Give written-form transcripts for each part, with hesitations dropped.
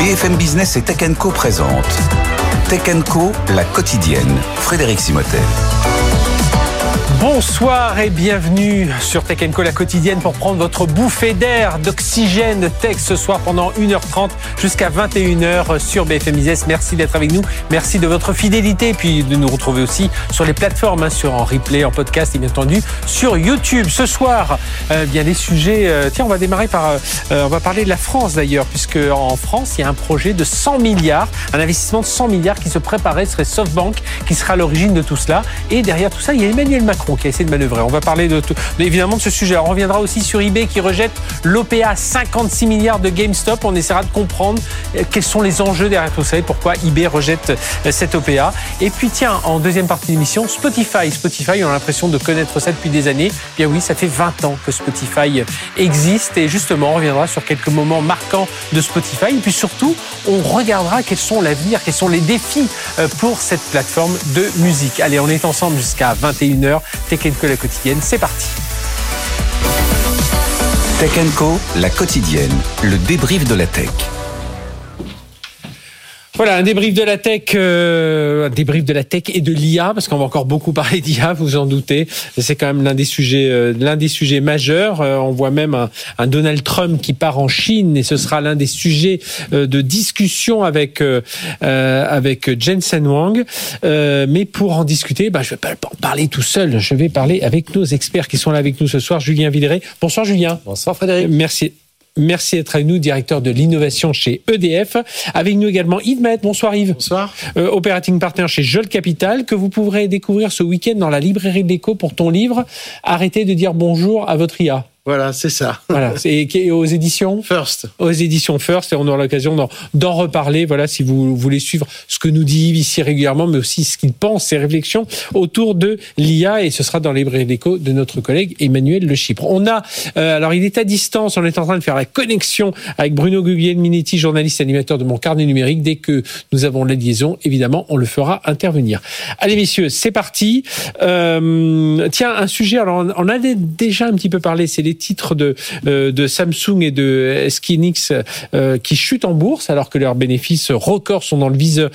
BFM Business et Tech & Co présente Tech & Co, la quotidienne. Frédéric Simotel. Bonsoir et bienvenue sur Tech & Co, la quotidienne, pour prendre votre bouffée d'air, d'oxygène, de tech ce soir pendant 1h30 jusqu'à 21h sur BFM Business. Merci d'être avec nous, merci de votre fidélité et puis de nous retrouver aussi sur les plateformes, en replay, en podcast et bien entendu sur YouTube. Ce soir, bien les sujets, on va démarrer par, on va parler de la France d'ailleurs, puisque en France, il y a un projet de 100 milliards, un investissement de 100 milliards qui se préparait, ce serait SoftBank qui sera à l'origine de tout cela. Et derrière tout ça, il y a Emmanuel Macron qui a essayé de manœuvrer. On va parler évidemment de ce sujet. Alors, on reviendra aussi sur eBay qui rejette l'OPA 56 milliards de GameStop. On essaiera de comprendre quels sont les enjeux derrière tout ça et pourquoi eBay rejette cette OPA. Et puis tiens, en deuxième partie de l'émission, Spotify, on a l'impression de connaître ça depuis des années. Bien oui, ça fait 20 ans que Spotify existe et justement, on reviendra sur quelques moments marquants de Spotify. Et puis surtout, on regardera quels sont l'avenir, quels sont les défis pour cette plateforme de musique. Allez, on est ensemble jusqu'à 21h. Tech & Co, la quotidienne, c'est parti. Tech & Co, la quotidienne, le débrief de la tech. Voilà, un débrief de la tech et de l'IA, parce qu'on va encore beaucoup parler d'IA, vous en doutez. C'est quand même l'un des sujets majeurs. On voit même un Donald Trump qui part en Chine et ce sera l'un des sujets de discussion avec Jensen Huang. Mais pour en discuter, je vais pas en parler tout seul. Je vais parler avec nos experts qui sont là avec nous ce soir. Julien Villeray. Bonsoir Julien. Bonsoir Frédéric. Merci d'être avec nous, directeur de l'innovation chez EDF. Avec nous également Yves Maët. Bonsoir Yves. Bonsoir. Operating partner chez Jolt Capital, que vous pourrez découvrir ce week-end dans la librairie de l'Écho pour ton livre « Arrêtez de dire bonjour à votre IA ». Voilà, c'est ça. Voilà, et aux éditions First. Aux éditions First, et on aura l'occasion d'en reparler. Voilà, si vous voulez suivre ce que nous dit Yves ici régulièrement, mais aussi ce qu'il pense, ses réflexions autour de l'IA, et ce sera dans les librairies d'écho de notre collègue Emmanuel Le Chypre. On a, alors il est à distance, on est en train de faire la connexion avec Bruno Guglielminetti, journaliste et animateur de Mon Carnet Numérique. Dès que nous avons la liaison, évidemment, on le fera intervenir. Allez messieurs, c'est parti. Tiens, un sujet, alors on a déjà un petit peu parlé, c'est les titres de Samsung et de SK Hynix qui chutent en bourse alors que leurs bénéfices records sont dans le viseur,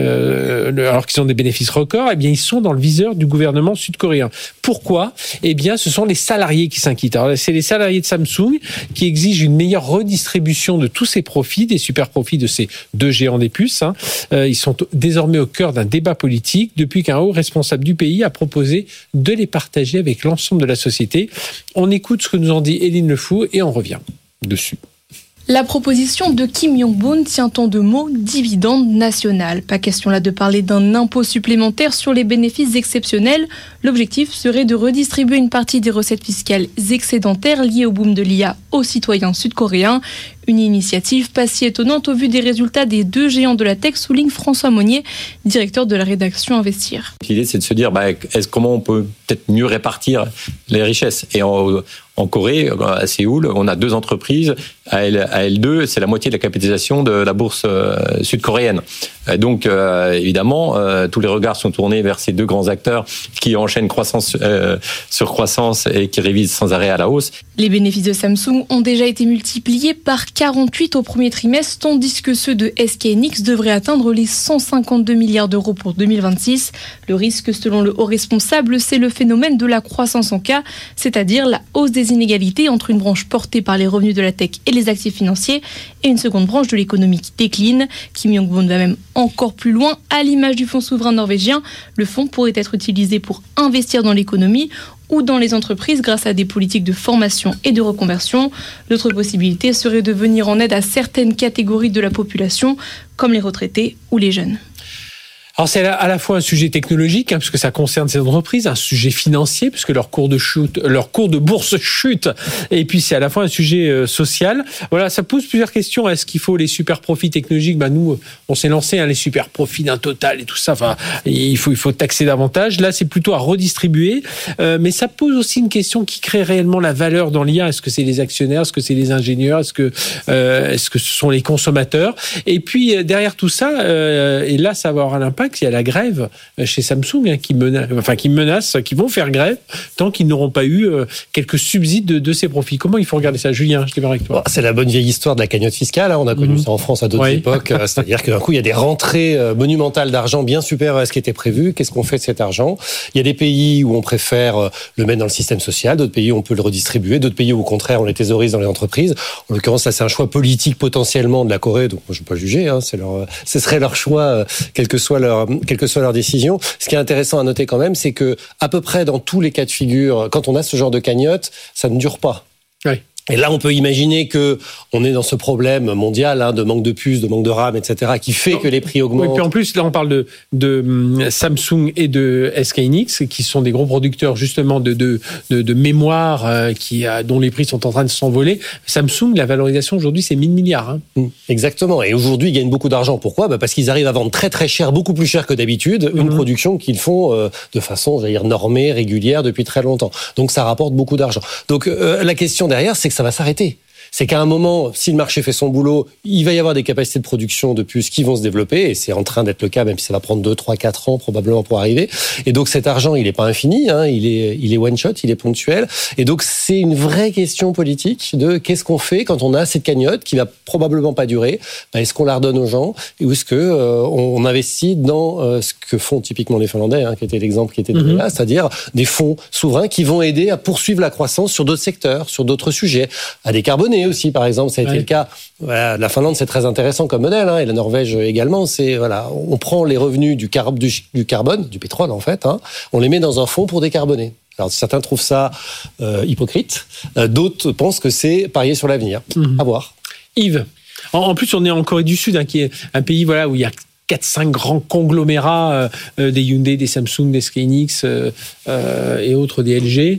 alors qu'ils ont des bénéfices records, eh bien ils sont dans le viseur du gouvernement sud-coréen. Pourquoi ? Eh bien, ce sont les salariés qui s'inquiètent. Alors, c'est les salariés de Samsung qui exigent une meilleure redistribution de tous ces profits, des super profits de ces deux géants des puces. Ils sont désormais au cœur d'un débat politique depuis qu'un haut responsable du pays a proposé de les partager avec l'ensemble de la société. On écoute ce que nous en dit Éline Le Fou et on revient dessus. La proposition de Kim Jong-un tient en deux mots dividende national. Pas question là de parler d'un impôt supplémentaire sur les bénéfices exceptionnels. L'objectif serait de redistribuer une partie des recettes fiscales excédentaires liées au boom de l'IA aux citoyens sud-coréens. Une initiative pas si étonnante au vu des résultats des deux géants de la tech, souligne François Monnier, directeur de la rédaction Investir. L'idée, c'est de se dire comment on peut peut-être mieux répartir les richesses. Et en Corée, à Séoul, on a deux entreprises. AL2, c'est la moitié de la capitalisation de la bourse sud-coréenne. Donc, évidemment, tous les regards sont tournés vers ces deux grands acteurs qui enchaînent croissance sur croissance et qui révisent sans arrêt à la hausse. Les bénéfices de Samsung ont déjà été multipliés par 48 au premier trimestre, tandis que ceux de SK Hynix devraient atteindre les 152 milliards d'euros pour 2026. Le risque, selon le haut responsable, c'est le phénomène de la croissance en K, c'est-à-dire la hausse des inégalités entre une branche portée par les revenus de la tech et les actifs financiers et une seconde branche de l'économie qui décline. Kim Jong-un va même encore plus loin. À l'image du fonds souverain norvégien, le fonds pourrait être utilisé pour investir dans l'économie ou dans les entreprises grâce à des politiques de formation et de reconversion. L'autre possibilité serait de venir en aide à certaines catégories de la population, comme les retraités ou les jeunes. Alors c'est à la fois un sujet technologique, parce que ça concerne ces entreprises, un sujet financier, puisque leur cours de bourse chute, et puis c'est à la fois un sujet social. Voilà, ça pose plusieurs questions. Est-ce qu'il faut les super profits technologiques ? Nous, on s'est lancé les super profits d'un Total et tout ça. Enfin, il faut taxer davantage. Là, c'est plutôt à redistribuer, mais ça pose aussi une question qui crée réellement la valeur dans l'IA. Est-ce que c'est les actionnaires ? Est-ce que c'est les ingénieurs ? Est-ce que ce sont les consommateurs ? Et puis derrière tout ça, et là, ça va avoir un impact. pas qu'il y a la grève chez Samsung qui menace, qui vont faire grève tant qu'ils n'auront pas eu quelques subsides de ces profits. Comment il faut regarder ça, Julien? Je démarre avec toi. C'est la bonne vieille histoire de la cagnotte fiscale. On a connu ça en France à d'autres époques. C'est-à-dire que d'un coup, il y a des rentrées monumentales d'argent bien supérieures à ce qui était prévu. Qu'est-ce qu'on fait de cet argent? Il y a des pays où on préfère le mettre dans le système social, d'autres pays où on peut le redistribuer, d'autres pays où au contraire on les thésaurise dans les entreprises. En l'occurrence, là, c'est un choix politique potentiellement de la Corée, donc moi je ne vais pas juger. Ce serait leur choix, quelle que soit leur décision. Ce qui est intéressant à noter quand même, c'est que à peu près dans tous les cas de figure, quand on a ce genre de cagnotte, ça ne dure pas. Oui. Et là, on peut imaginer que on est dans ce problème mondial de manque de puces, de manque de RAM, etc., qui fait que les prix augmentent. Oui, puis en plus, là, on parle de Samsung et de SK Hynix, qui sont des gros producteurs justement de mémoire dont les prix sont en train de s'envoler. Samsung, la valorisation aujourd'hui, c'est 1 000 milliards. Exactement. Et aujourd'hui, ils gagnent beaucoup d'argent. Pourquoi? Parce qu'ils arrivent à vendre très très cher, beaucoup plus cher que d'habitude, une production qu'ils font de façon, normée, régulière depuis très longtemps. Donc ça rapporte beaucoup d'argent. Donc la question derrière, c'est que ça va s'arrêter. C'est qu'à un moment, si le marché fait son boulot, il va y avoir des capacités de production de puces qui vont se développer, et c'est en train d'être le cas, même si ça va prendre 2, 3, 4 ans probablement pour arriver. Et donc cet argent, il n'est pas infini, il est one shot, il est ponctuel. Et donc c'est une vraie question politique de qu'est-ce qu'on fait quand on a cette cagnotte qui va probablement pas durer. Est-ce qu'on la redonne aux gens, ou est-ce que on investit dans ce que font typiquement les Finlandais, qui était l'exemple qui était donné là, c'est-à-dire des fonds souverains qui vont aider à poursuivre la croissance sur d'autres secteurs, sur d'autres sujets, à décarboner aussi, par exemple, ça a été le cas. Voilà, la Finlande, c'est très intéressant comme modèle, et la Norvège également. C'est on prend les revenus du carbone, du pétrole en fait, on les met dans un fonds pour décarboner. Alors certains trouvent ça hypocrite, d'autres pensent que c'est parier sur l'avenir. À voir. Yves, en plus, on est en Corée du Sud, qui est un pays où il y a 4-5 grands conglomérats, des Hyundai, des Samsung, des SK Hynix et autres, des LG.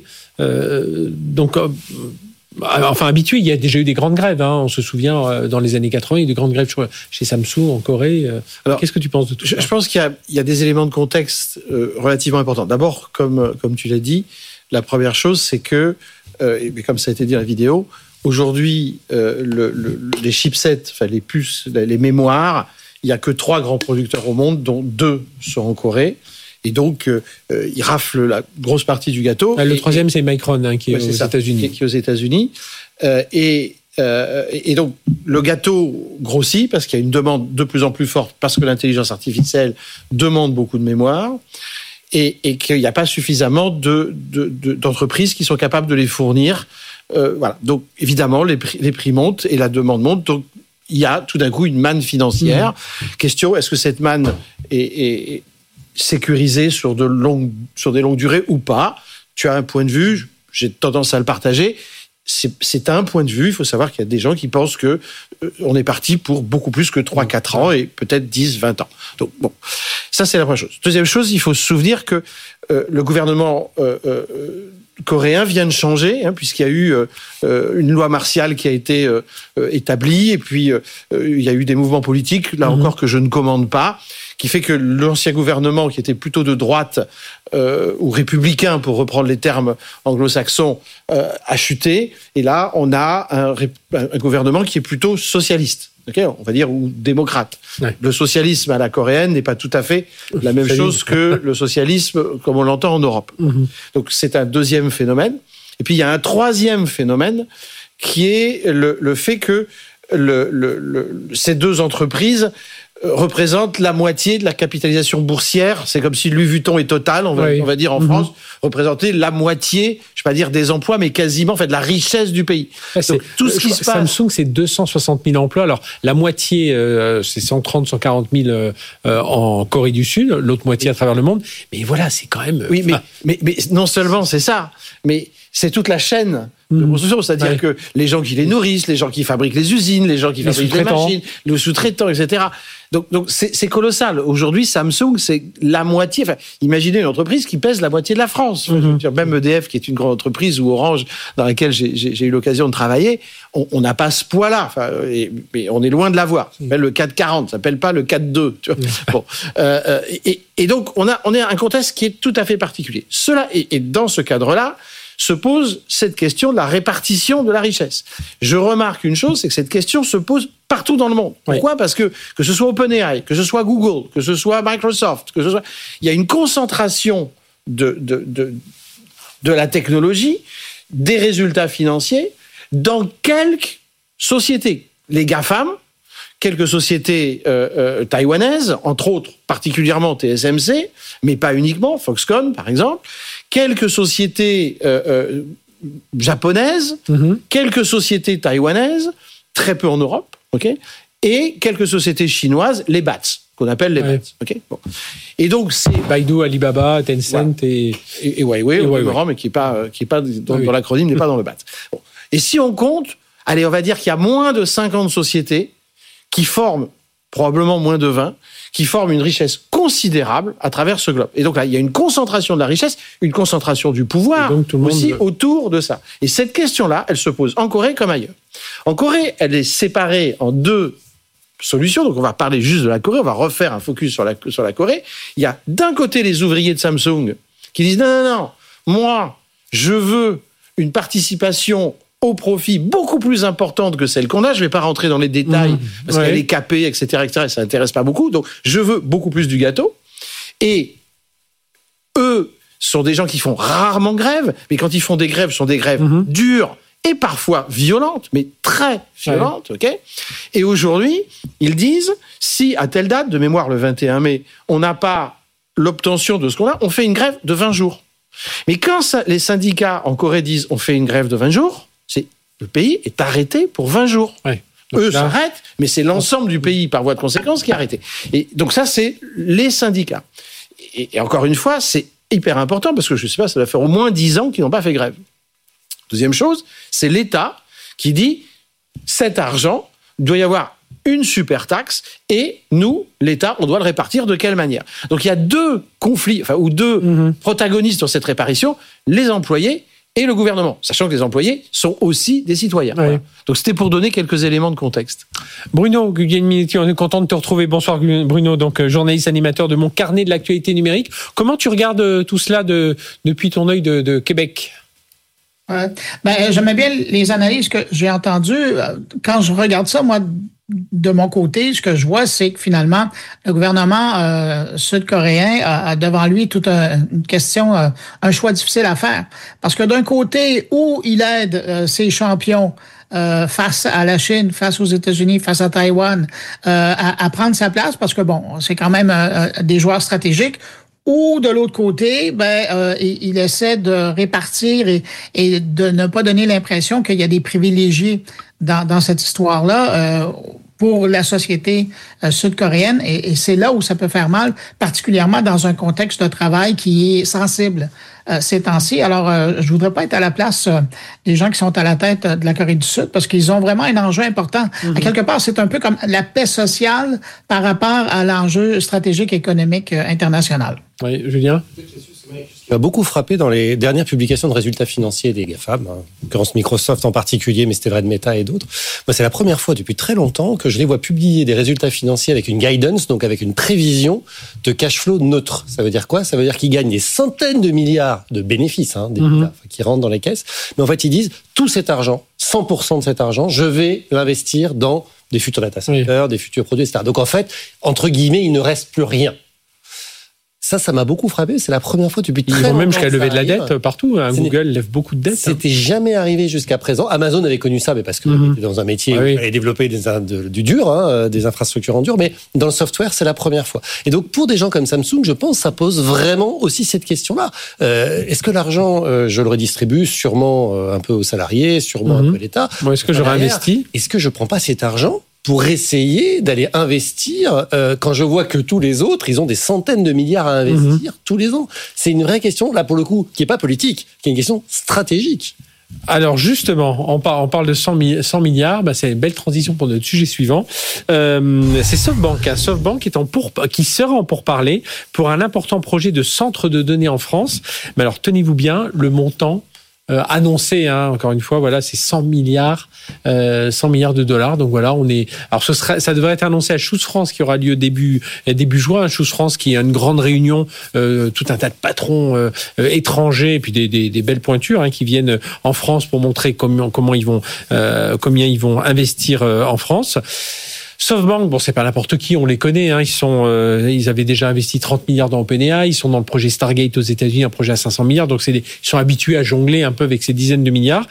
Habitué, il y a déjà eu des grandes grèves. On se souvient, dans les années 80, il y a eu des grandes grèves chez Samsung en Corée. Alors, qu'est-ce que tu penses de tout ça? Je pense qu'il y a des éléments de contexte relativement importants. D'abord, comme tu l'as dit, la première chose, c'est que, et comme ça a été dit dans la vidéo, aujourd'hui, les chipsets, les puces, les mémoires, il n'y a que 3 grands producteurs au monde, dont 2 sont en Corée. Et donc, ils raflent la grosse partie du gâteau. Le troisième, c'est Micron, qui est aux États-Unis. Qui est aux États-Unis. Et donc, le gâteau grossit parce qu'il y a une demande de plus en plus forte, parce que l'intelligence artificielle demande beaucoup de mémoire, et qu'il n'y a pas suffisamment d'entreprises qui sont capables de les fournir. Voilà. Donc, évidemment, les prix montent et la demande monte. Donc, il y a tout d'un coup une manne financière. Question, est-ce que cette manne est sécurisé sur des longues durées ou pas? Tu as un point de vue, j'ai tendance à le partager. C'est un point de vue. Il faut savoir qu'il y a des gens qui pensent que on est parti pour beaucoup plus que 3-4 ans et peut-être 10-20 ans. Donc bon, ça c'est la première chose. Deuxième chose, il faut se souvenir que le gouvernement coréen vient de changer, puisqu'il y a eu une loi martiale qui a été établie, et puis il y a eu des mouvements politiques, là encore, que je ne commande pas, qui fait que l'ancien gouvernement, qui était plutôt de droite ou républicain, pour reprendre les termes anglo-saxons, a chuté. Et là, on a un gouvernement qui est plutôt socialiste, on va dire, ou démocrate. Ouais. Le socialisme à la coréenne n'est pas tout à fait la même chose que le socialisme comme on l'entend en Europe. Donc c'est un deuxième phénomène. Et puis il y a un troisième phénomène qui est le fait que ces 2 entreprises représente la moitié de la capitalisation boursière. C'est comme si Louis Vuitton et Total, on va dire en France, représentaient la moitié, je ne vais pas dire des emplois, mais quasiment de la richesse du pays. Donc, tout ce qui se passe... Samsung, c'est 260 000 emplois. Alors, la moitié, c'est 130, 140 000 en Corée du Sud, l'autre moitié à travers le monde. Mais voilà, c'est quand même... Oui, mais non seulement c'est ça, mais c'est toute la chaîne de construction, c'est-à-dire que les gens qui les nourrissent, les gens qui fabriquent les usines, les gens qui fabriquent les machines, les sous-traitants, etc. Donc c'est colossal. Aujourd'hui, Samsung, c'est la moitié. Enfin, imaginez une entreprise qui pèse la moitié de la France. Même EDF, qui est une grande entreprise, ou Orange, dans laquelle j'ai eu l'occasion de travailler, on n'a pas ce poids-là. Mais on est loin de l'avoir. Ça s'appelle le 440, ça s'appelle pas le 4-2. Tu vois. Bon. Et donc, on a un contexte qui est tout à fait particulier. Et dans ce cadre-là, se pose cette question de la répartition de la richesse. Je remarque une chose, c'est que cette question se pose partout dans le monde. Pourquoi ? Parce que ce soit OpenAI, que ce soit Google, que ce soit Microsoft, il y a une concentration de la technologie, des résultats financiers dans quelques sociétés. Les GAFAM, quelques sociétés taïwanaises, entre autres particulièrement TSMC, mais pas uniquement, Foxconn par exemple, quelques sociétés japonaises, quelques sociétés taïwanaises, très peu en Europe, et quelques sociétés chinoises, les BATS, qu'on appelle les BATS. Bon. Et donc c'est Baidu, Alibaba, Tencent et Huawei, mais qui est pas dans l'acronyme, n'est pas dans le BATS. Bon. Et si on compte, allez, on va dire qu'il y a moins de 50 sociétés qui forment, probablement moins de 20, qui forment une richesse considérable à travers ce globe. Et donc là, il y a une concentration de la richesse, une concentration du pouvoir aussi autour de ça. Et cette question-là, elle se pose en Corée comme ailleurs. En Corée, elle est séparée en deux solutions. Donc on va parler juste de la Corée, on va refaire un focus sur la Corée. Il y a d'un côté les ouvriers de Samsung qui disent non, moi, je veux une participation au profit beaucoup plus importante que celle qu'on a. Je ne vais pas rentrer dans les détails parce qu'elle est capée, etc., et ça n'intéresse pas beaucoup. Donc, je veux beaucoup plus du gâteau. Et eux sont des gens qui font rarement grève, mais quand ils font des grèves, ce sont des grèves dures et parfois violentes, mais très violentes. Et aujourd'hui, ils disent, si à telle date, de mémoire le 21 mai, on n'a pas l'obtention de ce qu'on a, on fait une grève de 20 jours. Mais quand les syndicats en Corée disent on fait une grève de 20 jours, le pays est arrêté pour 20 jours. Eux s'arrêtent, mais c'est l'ensemble du pays, par voie de conséquence, qui est arrêté. Et donc ça, c'est les syndicats. Et encore une fois, c'est hyper important, parce que je ne sais pas, ça doit faire au moins 10 ans qu'ils n'ont pas fait grève. Deuxième chose, c'est l'État qui dit cet argent, il doit y avoir une super taxe, et nous, l'État, on doit le répartir de quelle manière ? Donc il y a deux conflits, ou deux protagonistes dans cette répartition, les employés et le gouvernement, sachant que les employés sont aussi des citoyens. Voilà. Donc c'était pour donner quelques éléments de contexte. Bruno Guglielminetti, on est content de te retrouver. Bonsoir Bruno, donc journaliste animateur de Mon Carnet de l'actualité numérique. Comment tu regardes tout cela depuis ton œil de Québec ? J'aimais bien les analyses que j'ai entendues. Quand je regarde ça, moi, de mon côté, ce que je vois, c'est que finalement, le gouvernement sud-coréen a devant lui toute une question, un choix difficile à faire. Parce que d'un côté, où il aide ses champions face à la Chine, face aux États-Unis, face à Taïwan, à prendre sa place, parce que c'est quand même des joueurs stratégiques, ou de l'autre côté, il essaie de répartir et de ne pas donner l'impression qu'il y a des privilégiés dans cette histoire-là pour la société sud-coréenne. Et c'est là où ça peut faire mal, particulièrement dans un contexte de travail qui est sensible ces temps-ci. Alors, je voudrais pas être à la place des gens qui sont à la tête de la Corée du Sud parce qu'ils ont vraiment un enjeu important. À quelque part, c'est un peu comme la paix sociale par rapport à l'enjeu stratégique économique international. Oui, Julien ? Ce qui m'a beaucoup frappé dans les dernières publications de résultats financiers des GAFAM, en l'occurrence Microsoft en particulier, mais c'était vrai de Meta et d'autres, moi, c'est la première fois depuis très longtemps que je les vois publier des résultats financiers avec une guidance, donc avec une prévision de cash flow neutre. Ça veut dire quoi ? Ça veut dire qu'ils gagnent des centaines de milliards de bénéfices, des milliards qui rentrent dans les caisses, mais en fait ils disent tout cet argent, 100% de cet argent, je vais l'investir dans des futurs data centers, des futurs produits, etc. Donc en fait, entre guillemets, il ne reste plus rien. Ça m'a beaucoup frappé. C'est la première fois depuis très longtemps. Ils vont même jusqu'à lever de la dette partout. Google lève beaucoup de dettes. C'était jamais arrivé jusqu'à présent. Amazon avait connu ça, mais parce que était dans un métier où il fallait développer du dur, des infrastructures en dur. Mais dans le software, c'est la première fois. Et donc, pour des gens comme Samsung, je pense, ça pose vraiment aussi cette question-là. Est-ce que l'argent, je le redistribue sûrement un peu aux salariés, sûrement un peu à l'État. Est-ce que je réinvestis ? Est-ce que je prends pas cet argent pour essayer d'aller investir quand je vois que tous les autres, ils ont des centaines de milliards à investir tous les ans. C'est une vraie question, là, pour le coup, qui n'est pas politique, qui est une question stratégique. Alors justement, on parle de 100 milliards, c'est une belle transition pour notre sujet suivant. C'est SoftBank, SoftBank qui sera en pourparlers pour un important projet de centre de données en France. Mais alors tenez-vous bien, le montant annoncé, encore une fois, voilà, c'est 100 milliards de dollars. Donc voilà, alors ça devrait être annoncé à Choose France qui aura lieu début juin. Choose France qui est une grande réunion, tout un tas de patrons étrangers et puis des belles pointures qui viennent en France pour montrer combien ils vont investir en France. SoftBank, c'est pas n'importe qui, on les connaît. Ils avaient déjà investi 30 milliards dans OpenAI. Ils sont dans le projet Stargate aux États-Unis, un projet à 500 milliards. Donc ils sont habitués à jongler un peu avec ces dizaines de milliards.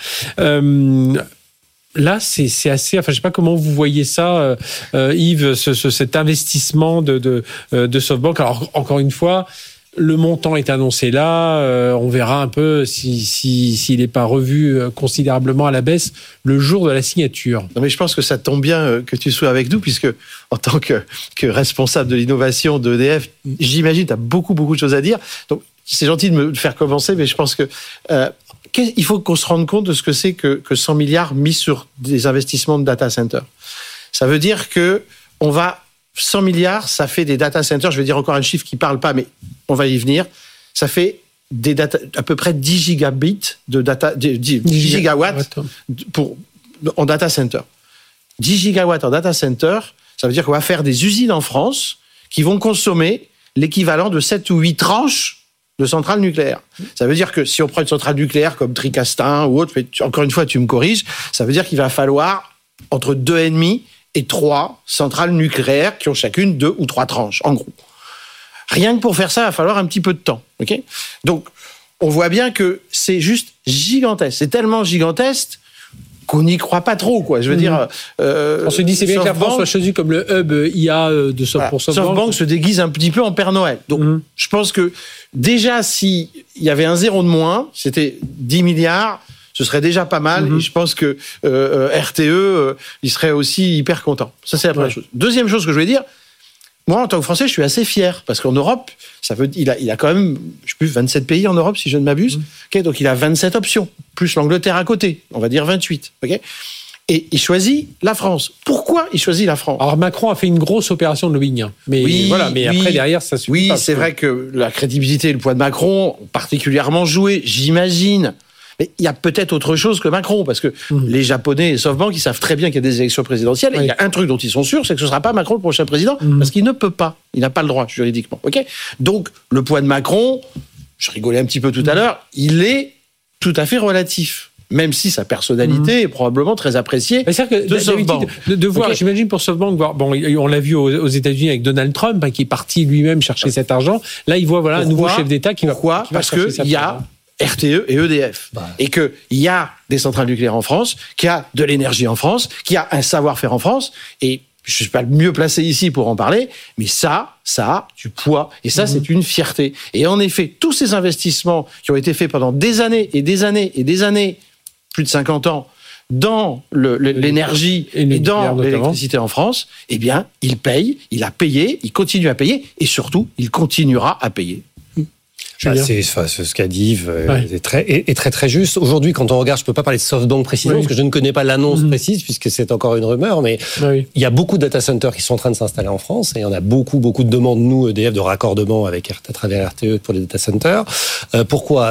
Là, c'est assez. Enfin, je sais pas comment vous voyez ça, Yves, cet investissement de SoftBank. Alors encore une fois. Le montant est annoncé là. On verra un peu s'il n'est pas revu considérablement à la baisse le jour de la signature. Non, mais je pense que ça tombe bien que tu sois avec nous, puisque en tant que responsable de l'innovation d'EDF, j'imagine tu as beaucoup de choses à dire. Donc c'est gentil de me faire commencer, mais je pense que il faut qu'on se rende compte de ce que c'est que 100 milliards mis sur des investissements de data center. Ça veut dire que 100 milliards, ça fait des data centers, je vais dire encore un chiffre qui ne parle pas, mais on va y venir, ça fait à peu près 10 gigabits de data, 10 gigawatts en data center. 10 gigawatts en data center, ça veut dire qu'on va faire des usines en France qui vont consommer l'équivalent de 7 ou 8 tranches de centrales nucléaires. Ça veut dire que si on prend une centrale nucléaire comme Tricastin ou autre, mais encore une fois, tu me corriges, ça veut dire qu'il va falloir entre 2,5 et 3 centrales nucléaires qui ont chacune 2 ou 3 tranches, en gros. Rien que pour faire ça, il va falloir un petit peu de temps. Okay ? Donc, on voit bien que c'est juste gigantesque. C'est tellement gigantesque qu'on n'y croit pas trop, quoi. Je veux dire... on se dit, c'est bien que la France soit choisie comme le hub IA de SoftBank. SoftBank se déguise un petit peu en Père Noël. Donc, je pense que déjà, s'il y avait un zéro de moins, c'était 10 milliards... ce serait déjà pas mal, et je pense que RTE, il serait aussi hyper content. Ça, c'est la première chose. Deuxième chose que je voulais dire, moi, en tant que Français, je suis assez fier, parce qu'en Europe, il a quand même, je sais plus, 27 pays en Europe, si je ne m'abuse. Okay, donc, il a 27 options, plus l'Angleterre à côté, on va dire 28. Okay, et il choisit la France. Pourquoi il choisit la France ? Alors, Macron a fait une grosse opération de lobbying. Mais après, derrière, ça suffit pas. Oui, c'est vrai que la crédibilité et le poids de Macron ont particulièrement joué, j'imagine. Mais il y a peut-être autre chose que Macron, parce que les Japonais et SoftBank, ils savent très bien qu'il y a des élections présidentielles. Et il y a un truc dont ils sont sûrs, c'est que ce ne sera pas Macron le prochain président, parce qu'il ne peut pas. Il n'a pas le droit, juridiquement. Okay ? Donc, le poids de Macron, je rigolais un petit peu tout à l'heure, il est tout à fait relatif. Même si sa personnalité est probablement très appréciée de SoftBank. De voir, j'imagine pour SoftBank, on l'a vu aux États-Unis avec Donald Trump, qui est parti lui-même chercher cet argent. Là, il voit un nouveau chef d'État qui va. Pourquoi ? Parce qu'il y a RTE et EDF. Et qu'il y a des centrales nucléaires en France, qu'il y a de l'énergie en France, qu'il y a un savoir-faire en France, et je ne suis pas le mieux placé ici pour en parler, mais ça a du poids, et ça, c'est une fierté. Et en effet, tous ces investissements qui ont été faits pendant des années et des années et des années, plus de 50 ans, dans l'énergie et dans l'électricité en France, eh bien, il paye, il a payé, il continue à payer, et surtout, il continuera à payer. C'est ce qu'a dit Yves est très très juste. Aujourd'hui, quand on regarde, je peux pas parler de SoftBank précisément parce que je ne connais pas l'annonce précise puisque c'est encore une rumeur, mais il y a beaucoup de data centers qui sont en train de s'installer en France et il y en a beaucoup de demandes, nous, EDF, de raccordement à travers RTE pour les data centers. Pourquoi ?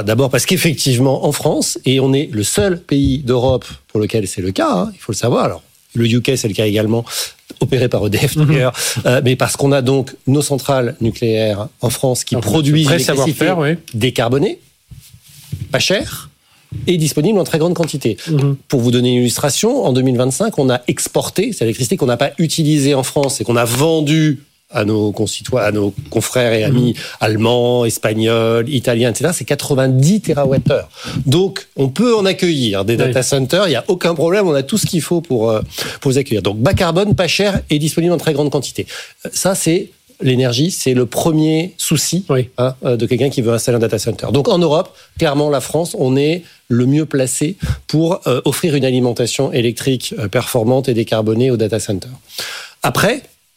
D'abord parce qu'effectivement, en France, et on est le seul pays d'Europe pour lequel c'est le cas, il faut le savoir. Alors, le UK, c'est le cas également, opéré par EDF d'ailleurs, mais parce qu'on a donc nos centrales nucléaires en France qui produisent l'électricité décarbonée, pas chère, et disponible en très grande quantité. Pour vous donner une illustration, en 2025, on a exporté cette électricité qu'on n'a pas utilisée en France et qu'on a vendue à nos concitoyens, à nos confrères et amis allemands, espagnols, italiens, etc. C'est 90 TWh. Donc, on peut en accueillir des data centers. Il n'y a aucun problème. On a tout ce qu'il faut pour les accueillir. Donc, bas carbone, pas cher et disponible en très grande quantité. Ça, c'est l'énergie. C'est le premier souci de quelqu'un qui veut installer un data center. Donc, en Europe, clairement, la France, on est le mieux placé pour offrir une alimentation électrique performante et décarbonée aux data centers. Après,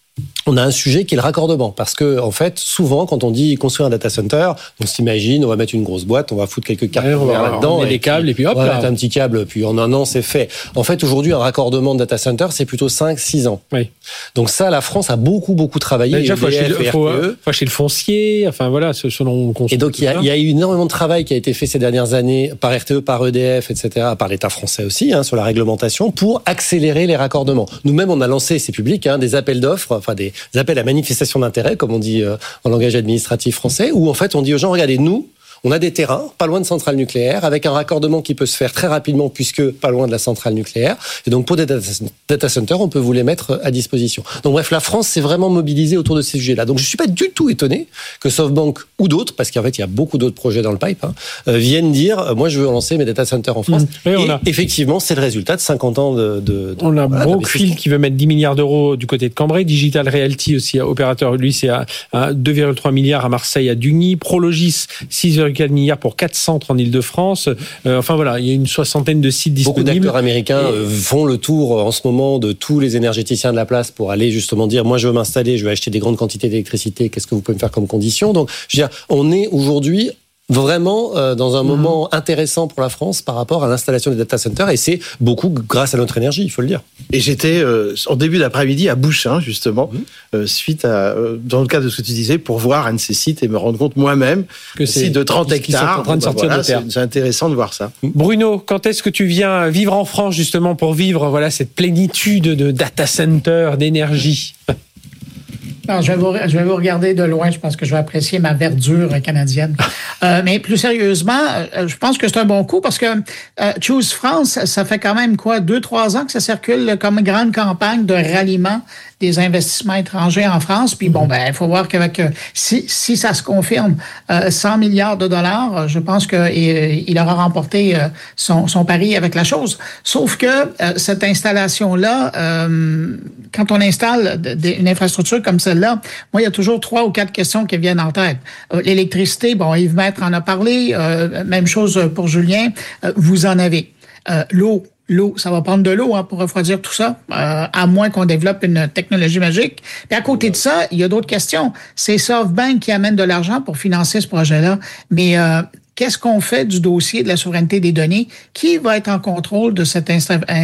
on a un sujet qui est le raccordement. Parce que, en fait, souvent, quand on dit construire un data center, on s'imagine, on va mettre une grosse boîte, on va foutre quelques câbles là-dedans. On met des câbles et puis hop, voilà, là. un petit câble, puis en un an, c'est fait. En fait, aujourd'hui, un raccordement de data center, c'est plutôt 5-6 ans. Oui. Donc ça, la France a beaucoup travaillé. Déjà, faut EDF, acheter le foncier, enfin voilà, selon et donc, il y a eu énormément de travail qui a été fait ces dernières années par RTE, par EDF, etc., par l'État français aussi, sur la réglementation, pour accélérer les raccordements. Nous-mêmes, on a lancé, c'est public, des appels d'offres, enfin des appels à manifestation d'intérêt, comme on dit en langage administratif français, où en fait, on dit aux gens, regardez, nous, on a des terrains pas loin de centrales nucléaires avec un raccordement qui peut se faire très rapidement puisque pas loin de la centrale nucléaire. Et donc pour des data centers, on peut vous les mettre à disposition. Donc bref, la France s'est vraiment mobilisée autour de ces sujets-là. Donc je suis pas du tout étonné que SoftBank ou d'autres, parce qu'en fait il y a beaucoup d'autres projets dans le pipe, viennent dire moi je veux lancer mes data centers en France. Effectivement, c'est le résultat de 50 ans on a Brookfield qui veut mettre 10 milliards d'euros du côté de Cambrai, Digital Realty aussi opérateur, lui c'est à 2,3 milliards à Marseille à Dugny, Prologis 6,4 milliards pour 4 centres en Île-de-France. Enfin voilà, il y a une soixantaine de sites disponibles. Beaucoup d'acteurs américains font le tour en ce moment de tous les énergéticiens de la place pour aller justement dire moi je veux m'installer, je veux acheter des grandes quantités d'électricité, qu'est-ce que vous pouvez me faire comme condition? Donc je veux dire, on est aujourd'hui vraiment dans un moment intéressant pour la France par rapport à l'installation des data centers, et c'est beaucoup grâce à notre énergie, il faut le dire. Et j'étais en début d'après-midi à Bouchain, justement, suite à, dans le cadre de ce que tu disais, pour voir un de ces sites et me rendre compte moi-même que c'est de 30 hectares. En train de sortir de terre. C'est intéressant de voir ça. Bruno, quand est-ce que tu viens vivre en France justement pour vivre cette plénitude de data centers, d'énergie? Non, je vais vous regarder de loin. Je pense que je vais apprécier ma verdure canadienne. Mais plus sérieusement, je pense que c'est un bon coup parce que Choose France, ça fait quand même 2-3 ans que ça circule comme une grande campagne de ralliement des investissements étrangers en France. Puis il faut voir qu'avec si ça se confirme, 100 milliards de dollars, je pense qu'il aura remporté son pari avec la chose. Sauf que cette installation-là, quand on installe une infrastructure comme celle-là, moi, il y a toujours 3 ou 4 questions qui viennent en tête. L'électricité, Yves Maître en a parlé, même chose pour Julien, vous en avez. L'eau, ça va prendre de l'eau pour refroidir tout ça, à moins qu'on développe une technologie magique. Puis à côté de ça, il y a d'autres questions. C'est SoftBank qui amène de l'argent pour financer ce projet-là, mais qu'est-ce qu'on fait du dossier de la souveraineté des données? Qui va être en contrôle de cette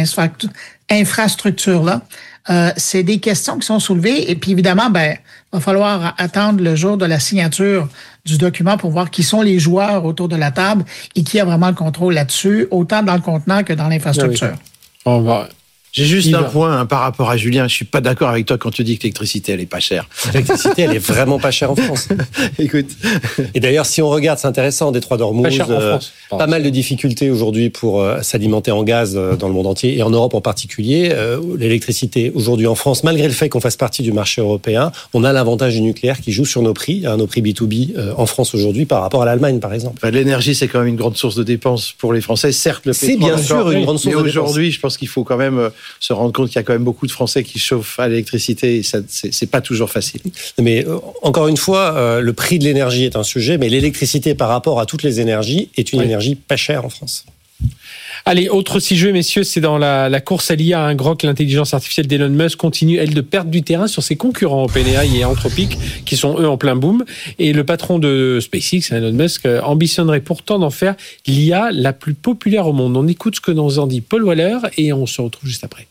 infrastructure-là? C'est des questions qui sont soulevées et puis évidemment, va falloir attendre le jour de la signature du document pour voir qui sont les joueurs autour de la table et qui a vraiment le contrôle là-dessus, autant dans le contenant que dans l'infrastructure. Oui. J'ai juste un point par rapport à Julien. Je suis pas d'accord avec toi quand tu dis que l'électricité, elle est pas chère. L'électricité, elle est vraiment pas chère en France. Écoute. Et d'ailleurs, si on regarde, c'est intéressant, Détroit d'Ormuz, pas mal de difficultés aujourd'hui pour s'alimenter en gaz dans le monde entier et en Europe en particulier. L'électricité aujourd'hui en France, malgré le fait qu'on fasse partie du marché européen, on a l'avantage du nucléaire qui joue sur nos prix B2B en France aujourd'hui par rapport à l'Allemagne, par exemple. L'énergie, c'est quand même une grande source de dépenses pour les Français. Certes, le pétrole, c'est bien sûr une grande source de dépenses. Mais aujourd'hui, je pense qu'il faut quand même se rendre compte qu'il y a quand même beaucoup de Français qui chauffent à l'électricité et ça, c'est pas toujours facile. Mais encore une fois, le prix de l'énergie est un sujet, mais l'électricité par rapport à toutes les énergies est une énergie pas chère en France. Allez, autre sujet, messieurs, c'est dans la course à l'IA. Grok, l'intelligence artificielle d'Elon Musk, continue, elle, de perdre du terrain sur ses concurrents OpenAI et Anthropic, qui sont, eux, en plein boom. Et le patron de SpaceX, Elon Musk, ambitionnerait pourtant d'en faire l'IA la plus populaire au monde. On écoute ce que nous en dit Paul Waller et on se retrouve juste après.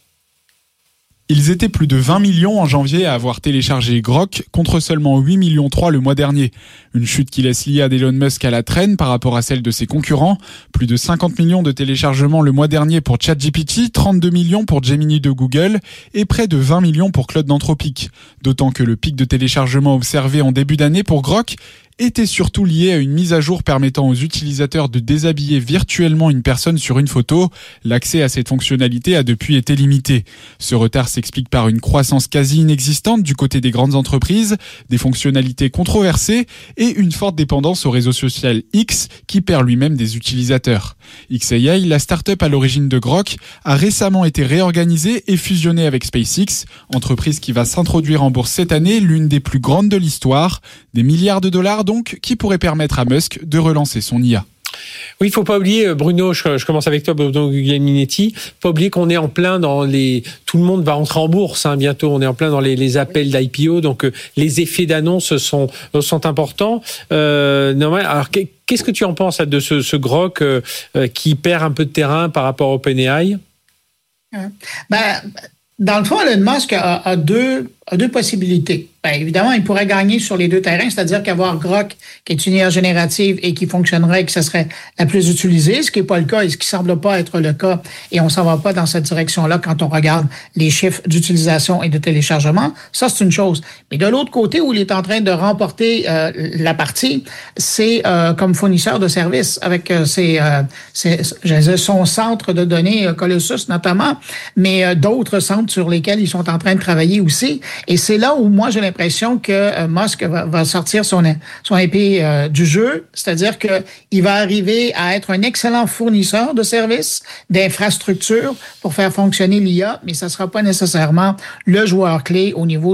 Ils étaient plus de 20 millions en janvier à avoir téléchargé Grok, contre seulement 8,3 millions le mois dernier. Une chute qui laisse l'IA d'Elon Musk à la traîne par rapport à celle de ses concurrents. Plus de 50 millions de téléchargements le mois dernier pour ChatGPT, 32 millions pour Gemini de Google et près de 20 millions pour Claude d'Anthropic. D'autant que le pic de téléchargement observé en début d'année pour Grok était surtout lié à une mise à jour permettant aux utilisateurs de déshabiller virtuellement une personne sur une photo. L'accès à cette fonctionnalité a depuis été limité. Ce retard s'explique par une croissance quasi inexistante du côté des grandes entreprises, des fonctionnalités controversées et une forte dépendance au réseau social X qui perd lui-même des utilisateurs. xAI, la start-up à l'origine de Grok, a récemment été réorganisée et fusionnée avec SpaceX, entreprise qui va s'introduire en bourse cette année, l'une des plus grandes de l'histoire. Des milliards de dollars donc, qui pourraient permettre à Musk de relancer son IA. Oui, il faut pas oublier, Bruno, je commence avec toi, Bruno Guglielminetti, pas oublier qu'on est en plein dans tout le monde va rentrer en bourse, bientôt, on est en plein dans les appels d'IPO, donc les effets d'annonce sont importants. Alors, qu'est-ce que tu en penses de ce Grok qui perd un peu de terrain par rapport à OpenAI? Dans le fond, Elon Musk a deux possibilités. Évidemment, il pourrait gagner sur les deux terrains, c'est-à-dire qu'avoir Grok, qui est une IA générative et qui fonctionnerait, que ce serait la plus utilisée, ce qui n'est pas le cas et ce qui semble pas être le cas, et on s'en va pas dans cette direction-là quand on regarde les chiffres d'utilisation et de téléchargement. Ça, c'est une chose. Mais de l'autre côté, où il est en train de remporter la partie, c'est comme fournisseur de services avec son centre de données Colossus notamment, mais d'autres centres sur lesquels ils sont en train de travailler aussi. Et c'est là où moi, j'ai l'impression que Musk va sortir son épée du jeu, c'est-à-dire qu'il va arriver à être un excellent fournisseur de services, d'infrastructures pour faire fonctionner l'IA, mais ça ne sera pas nécessairement le joueur clé au niveau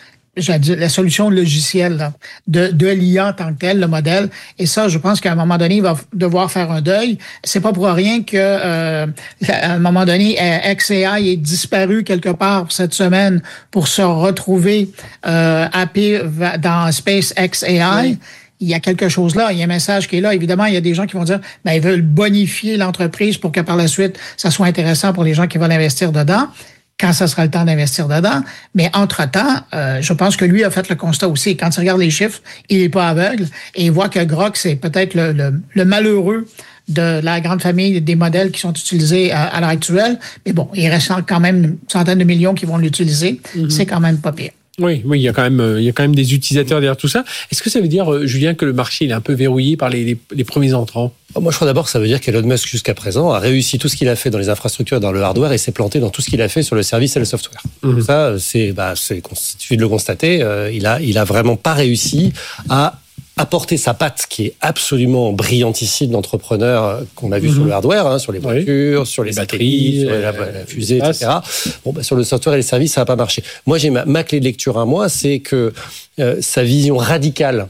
la solution logicielle là, de l'IA en tant que tel, le modèle. Et ça, je pense qu'à un moment donné, il va devoir faire un deuil. C'est pas pour rien que à un moment donné, xAI est disparu quelque part cette semaine pour se retrouver happé dans SpaceXAI. Oui. Il y a quelque chose là, il y a un message qui est là. Évidemment, il y a des gens qui vont dire, ils veulent bonifier l'entreprise pour que par la suite, ça soit intéressant pour les gens qui veulent investir dedans, quand ça sera le temps d'investir dedans. Mais entre-temps, je pense que lui a fait le constat aussi. Quand il regarde les chiffres, il n'est pas aveugle et il voit que Grok, c'est peut-être le malheureux de la grande famille des modèles qui sont utilisés à l'heure actuelle. Mais bon, il reste quand même une centaine de millions qui vont l'utiliser. Mm-hmm. C'est quand même pas pire. Oui, il y a quand même des utilisateurs derrière tout ça. Est-ce que ça veut dire, Julien, que le marché il est un peu verrouillé par les premiers entrants? Moi, je crois d'abord que ça veut dire qu'Elon Musk, jusqu'à présent, a réussi tout ce qu'il a fait dans les infrastructures et dans le hardware et s'est planté dans tout ce qu'il a fait sur le service et le software. Mmh. Ça, il suffit de le constater. Il a vraiment pas réussi à apporter sa patte qui est absolument brillantissime d'entrepreneur qu'on a vu sur le hardware, sur les voitures, sur les batteries, sur la fusée, etc. Sur le software et les services, ça n'a pas marché. Moi, j'ai ma clé de lecture à moi, c'est que sa vision radicale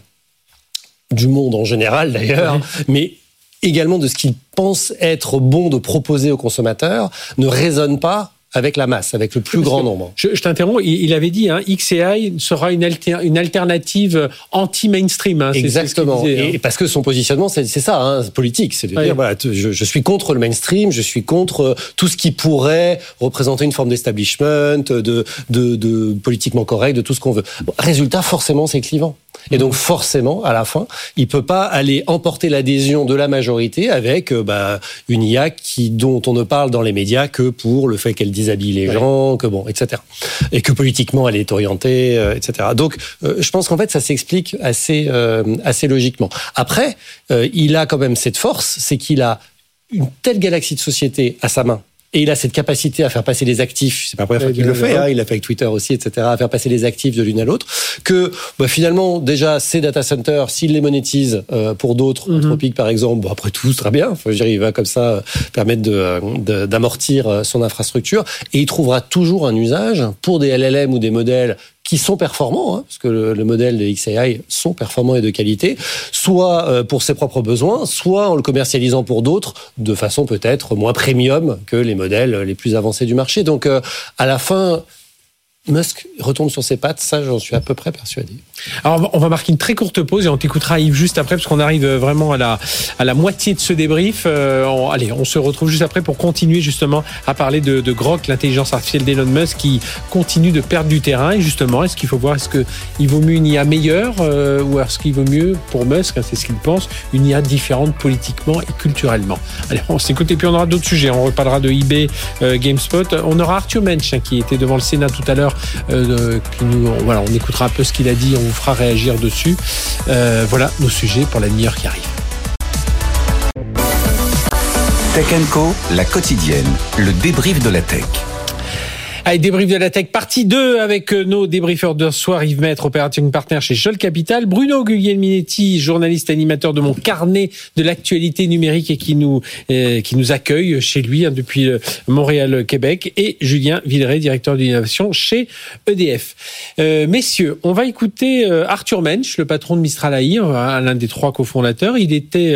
du monde en général, d'ailleurs, mais également de ce qu'il pense être bon de proposer aux consommateurs, ne résonne pas avec la masse, avec le plus grand nombre. Je t'interromps, il avait dit, xAI sera une alternative anti-mainstream. Exactement. C'est ce qu'il disait, Et parce que son positionnement, c'est ça, politique. C'est de dire, voilà, je suis contre le mainstream, je suis contre tout ce qui pourrait représenter une forme d'establishment, de politiquement correct, de tout ce qu'on veut. Résultat, forcément, c'est clivant. Et donc, forcément, à la fin, il peut pas aller emporter l'adhésion de la majorité avec une IA dont on ne parle dans les médias que pour le fait qu'elle déshabille les gens, etc. Et que politiquement, elle est orientée, etc. Donc, je pense qu'en fait, ça s'explique assez logiquement. Après, il a quand même cette force, c'est qu'il a une telle galaxie de sociétés à sa main. Et il a cette capacité à faire passer les actifs, c'est pas la première fois qu'il le fait, il l'a fait avec Twitter aussi, etc., à faire passer les actifs de l'une à l'autre, que finalement, déjà, ces data centers, s'il les monétise pour d'autres, Anthropic par exemple, après tout, très bien, il va comme ça permettre d'amortir son infrastructure, et il trouvera toujours un usage pour des LLM ou des modèles qui sont performants, parce que le modèle de xAI sont performants et de qualité, soit pour ses propres besoins, soit en le commercialisant pour d'autres, de façon peut-être moins premium que les modèles les plus avancés du marché. Donc, à la fin, Musk retombe sur ses pattes, ça j'en suis à peu près persuadé. Alors on va marquer une très courte pause et on t'écoutera Yves juste après parce qu'on arrive vraiment à la moitié de ce débrief. On se retrouve juste après pour continuer justement à parler de Grok, l'intelligence artificielle d'Elon Musk qui continue de perdre du terrain. Et justement, est-ce qu'il faut voir, est-ce qu'il vaut mieux une IA meilleure ou est-ce qu'il vaut mieux pour Musk, c'est ce qu'il pense, une IA différente politiquement et culturellement. Allez, on s'écoute et puis on aura d'autres sujets. On reparlera de eBay, GameSpot. On aura Arthur Mensch qui était devant le Sénat tout à l'heure. On écoutera un peu ce qu'il a dit, on vous fera réagir dessus. Voilà nos sujets pour la demi-heure qui arrive. Tech & Co, la quotidienne, le débrief de la tech. Allez, débrief de la tech, partie 2 avec nos débriefeurs de ce soir, Yves Maître, operating partner chez Scholl Capital, Bruno Guglielminetti, journaliste animateur de mon carnet de l'actualité numérique et qui nous accueille chez lui depuis Montréal, Québec, et Julien Villeray, directeur d'innovation chez EDF. Messieurs, on va écouter Arthur Mensch, le patron de Mistral AI, l'un des 3 cofondateurs. Il était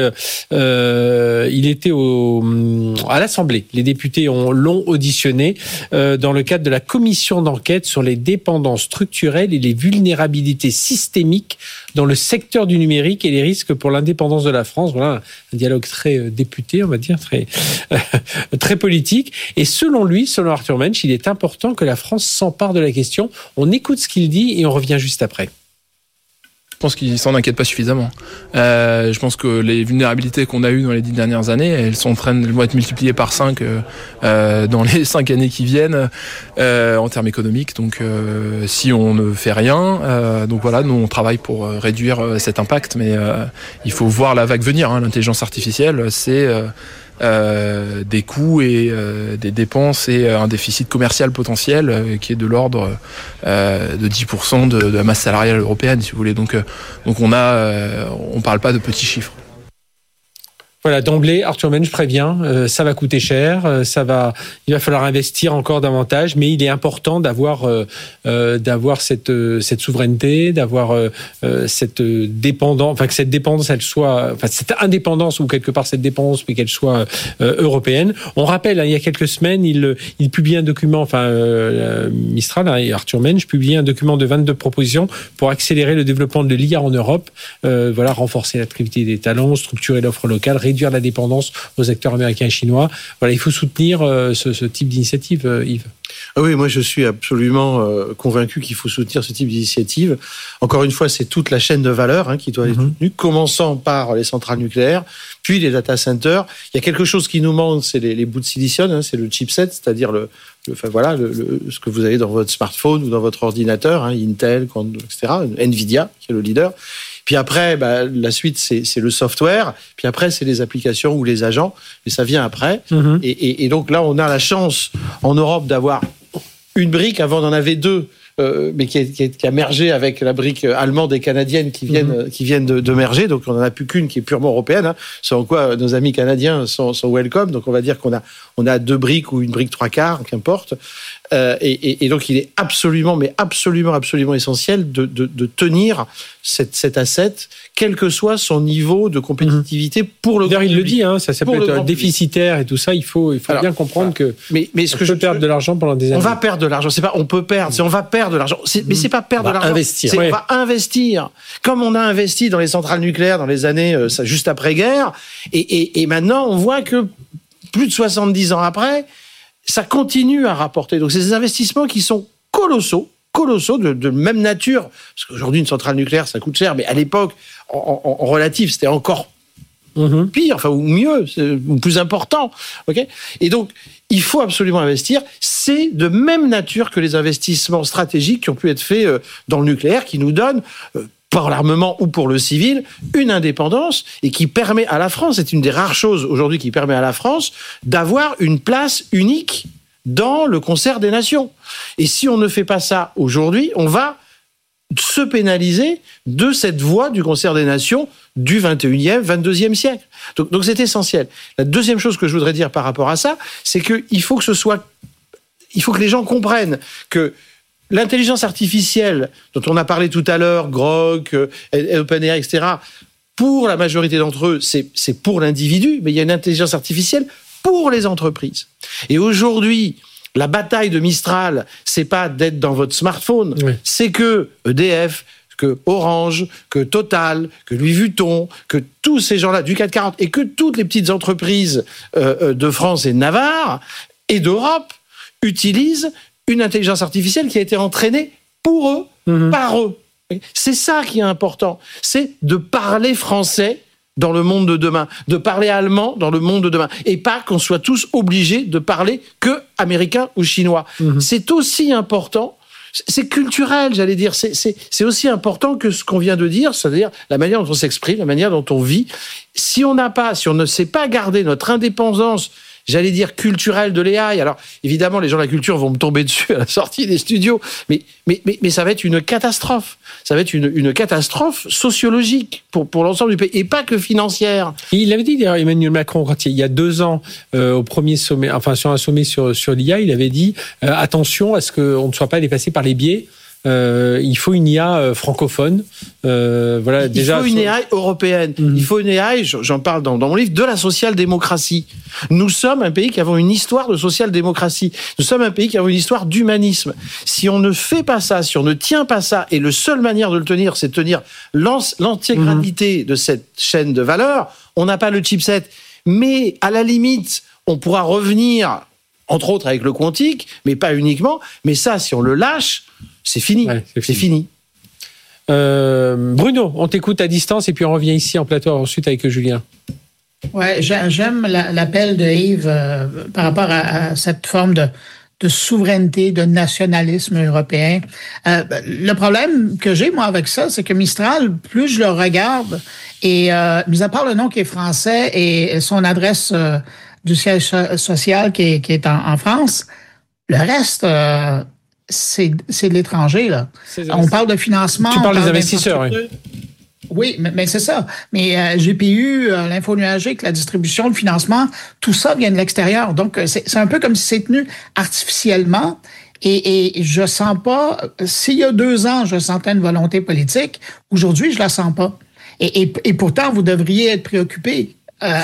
à l'Assemblée. Les députés l'ont auditionné dans le cadre de la commission d'enquête sur les dépendances structurelles et les vulnérabilités systémiques dans le secteur du numérique et les risques pour l'indépendance de la France. Voilà un dialogue très député, on va dire, très politique. Et selon Arthur Mensch, il est important que la France s'empare de la question. On écoute ce qu'il dit et on revient juste après. Je pense qu'ils s'en inquiètent pas suffisamment. Je pense que les vulnérabilités qu'on a eues dans les 10 dernières années, elles vont être multipliées par 5 dans les 5 années qui viennent en termes économiques. Donc, si on ne fait rien, donc voilà, nous on travaille pour réduire cet impact, mais il faut voir la vague venir. L'intelligence artificielle, c'est des coûts et des dépenses et un déficit commercial potentiel qui est de l'ordre de 10% de la masse salariale européenne, si vous voulez. Donc on parle pas de petits chiffres. Voilà, d'emblée, Arthur Mensch prévient, ça va coûter cher, il va falloir investir encore davantage, mais il est important d'avoir cette souveraineté, d'avoir cette dépendance, que cette dépendance elle soit, cette indépendance ou quelque part cette dépendance, mais qu'elle soit européenne. On rappelle, il y a quelques semaines, il publie un document, Mistral et Arthur Mensch publie un document de 22 propositions pour accélérer le développement de l'IA en Europe, renforcer l'attractivité des talents, structurer l'offre locale, réduire la dépendance aux acteurs américains et chinois. Voilà, il faut soutenir ce type d'initiative, Yves. Oui, moi je suis absolument convaincu qu'il faut soutenir ce type d'initiative. Encore une fois, c'est toute la chaîne de valeur qui doit être soutenue, commençant par les centrales nucléaires, puis les data centers. Il y a quelque chose qui nous manque, c'est les bouts de silicium, c'est le chipset, c'est-à-dire ce que vous avez dans votre smartphone ou dans votre ordinateur, Intel, etc., Nvidia qui est le leader. Puis après, la suite, c'est le software. Puis après, c'est les applications ou les agents. Mais ça vient après. Et donc là, on a la chance en Europe d'avoir une brique. Avant, on en avait 2, mais qui a mergé avec la brique allemande et canadienne qui viennent de merger. Donc on n'en a plus qu'une qui est purement européenne. Sans quoi nos amis canadiens sont welcome. Donc on va dire qu'on a 2 briques ou une brique 3/4, qu'importe. Et donc il est absolument essentiel de tenir cet asset, quel que soit son niveau de compétitivité pour le grand public. D'ailleurs, il le dit, ça peut être déficitaire et tout ça. Il faut bien comprendre que mais on peut perdre de l'argent pendant des années. On va perdre de l'argent. C'est pas on peut perdre, c'est on va perdre de l'argent. Mais c'est pas perdre de l'argent. Investir. On va investir. Comme on a investi dans les centrales nucléaires dans les années juste après-guerre, et maintenant on voit que plus de 70 ans après, ça continue à rapporter. Donc, c'est des investissements qui sont colossaux de même nature. Parce qu'aujourd'hui, une centrale nucléaire, ça coûte cher, mais à l'époque, en relatif, c'était encore pire, ou mieux, ou plus important. Okay, et donc, il faut absolument investir. C'est de même nature que les investissements stratégiques qui ont pu être faits dans le nucléaire, qui nous donnent pour l'armement ou pour le civil, une indépendance et qui permet à la France, c'est une des rares choses aujourd'hui qui permet à la France d'avoir une place unique dans le concert des nations. Et si on ne fait pas ça aujourd'hui, on va se pénaliser de cette voie du concert des nations du 21e, 22e siècle. Donc c'est essentiel. La deuxième chose que je voudrais dire par rapport à ça, c'est qu'il faut que les gens comprennent que l'intelligence artificielle, dont on a parlé tout à l'heure, Grok, OpenAI, etc., pour la majorité d'entre eux, c'est pour l'individu, mais il y a une intelligence artificielle pour les entreprises. Et aujourd'hui, la bataille de Mistral, c'est pas d'être dans votre smartphone, c'est que EDF, que Orange, que Total, que Louis Vuitton, que tous ces gens-là du CAC 40 et que toutes les petites entreprises de France et de Navarre et d'Europe utilisent une intelligence artificielle qui a été entraînée pour eux, par eux. C'est ça qui est important. C'est de parler français dans le monde de demain, de parler allemand dans le monde de demain, et pas qu'on soit tous obligés de parler que américain ou chinois. C'est aussi important, c'est culturel, j'allais dire, c'est aussi important que ce qu'on vient de dire, c'est-à-dire la manière dont on s'exprime, la manière dont on vit. Si on ne sait pas garder notre indépendance j'allais dire, culturelle de l'AI. Alors, évidemment, les gens de la culture vont me tomber dessus à la sortie des studios, mais ça va être une catastrophe. Ça va être une catastrophe sociologique pour l'ensemble du pays, et pas que financière. Il avait dit, d'ailleurs, Emmanuel Macron, quand il y a 2 ans, au premier sommet, enfin, sur un sommet sur l'IA, il avait dit, attention à ce qu'on ne soit pas dépassé par les biais. Il faut une IA francophone. Voilà, il faut une AI européenne. Il faut une AI, j'en parle dans mon livre, de la social-démocratie. Nous sommes un pays qui avons une histoire de social-démocratie. Nous sommes un pays qui avons une histoire d'humanisme. Si on ne fait pas ça, si on ne tient pas ça, et la seule manière de le tenir, c'est de tenir l'intégralité de cette chaîne de valeur, on n'a pas le chipset. Mais à la limite, on pourra revenir, entre autres avec le quantique, mais pas uniquement. Mais ça, si on le lâche, c'est fini. Ouais, c'est fini. Bruno, on t'écoute à distance et puis on revient ici en plateau ensuite avec Julien. Ouais, j'aime l'appel de Yves par rapport à cette forme de souveraineté, de nationalisme européen. Le problème que j'ai, moi, avec ça, c'est que Mistral, plus je le regarde, et mis à part le nom qui est français et son adresse du siège social qui est en France, le reste... c'est de l'étranger, là. On parle de financement. Tu parles des investisseurs, oui. Oui, mais c'est ça. Mais GPU, l'info nuagique, la distribution, le financement, tout ça vient de l'extérieur. Donc, c'est un peu comme si c'est tenu artificiellement. Et je sens pas... S'il y a 2 ans, je sentais une volonté politique, aujourd'hui, je la sens pas. Et pourtant, vous devriez être préoccupés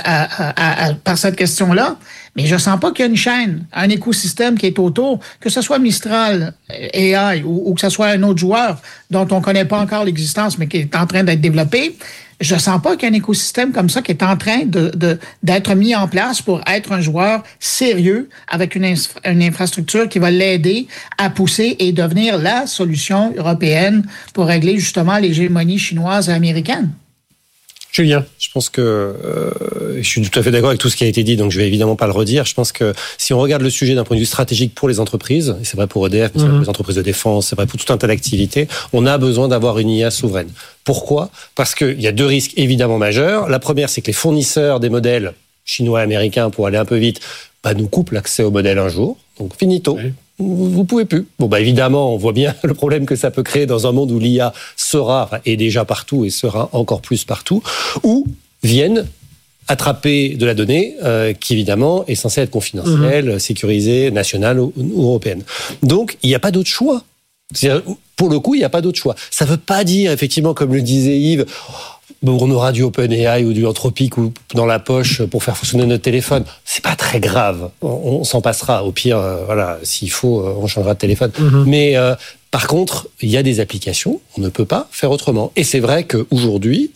par cette question-là, mais je sens pas qu'il y a une chaîne, un écosystème qui est autour, que ce soit Mistral, AI, ou que ce soit un autre joueur dont on connaît pas encore l'existence, mais qui est en train d'être développé. Je sens pas qu'il y a un écosystème comme ça qui est en train d'être mis en place pour être un joueur sérieux avec une infrastructure qui va l'aider à pousser et devenir la solution européenne pour régler justement l'hégémonie chinoise et américaine. Julien, je pense que je suis tout à fait d'accord avec tout ce qui a été dit, donc je vais évidemment pas le redire. Je pense que si on regarde le sujet d'un point de vue stratégique pour les entreprises, et c'est vrai pour EDF, mais c'est vrai pour les entreprises de défense, c'est vrai pour tout un tas d'activités, on a besoin d'avoir une IA souveraine. Pourquoi ? Parce qu'il y a 2 risques évidemment majeurs. La première, c'est que les fournisseurs des modèles chinois et américains, pour aller un peu vite, nous coupent l'accès au modèle un jour. Donc finito. Oui. Vous pouvez plus. Bon, évidemment, on voit bien le problème que ça peut créer dans un monde où l'IA est déjà partout et sera encore plus partout, où viennent attraper de la donnée qui, évidemment, est censée être confidentielle, sécurisée, nationale ou européenne. Donc, il n'y a pas d'autre choix. C'est-à-dire, pour le coup, il n'y a pas d'autre choix. Ça ne veut pas dire, effectivement, comme le disait Yves, on aura du OpenAI ou du Anthropic ou dans la poche pour faire fonctionner notre téléphone. C'est pas très grave. On s'en passera. Au pire, s'il faut, on changera de téléphone. Mais par contre, il y a des applications, on ne peut pas faire autrement. Et c'est vrai qu'aujourd'hui,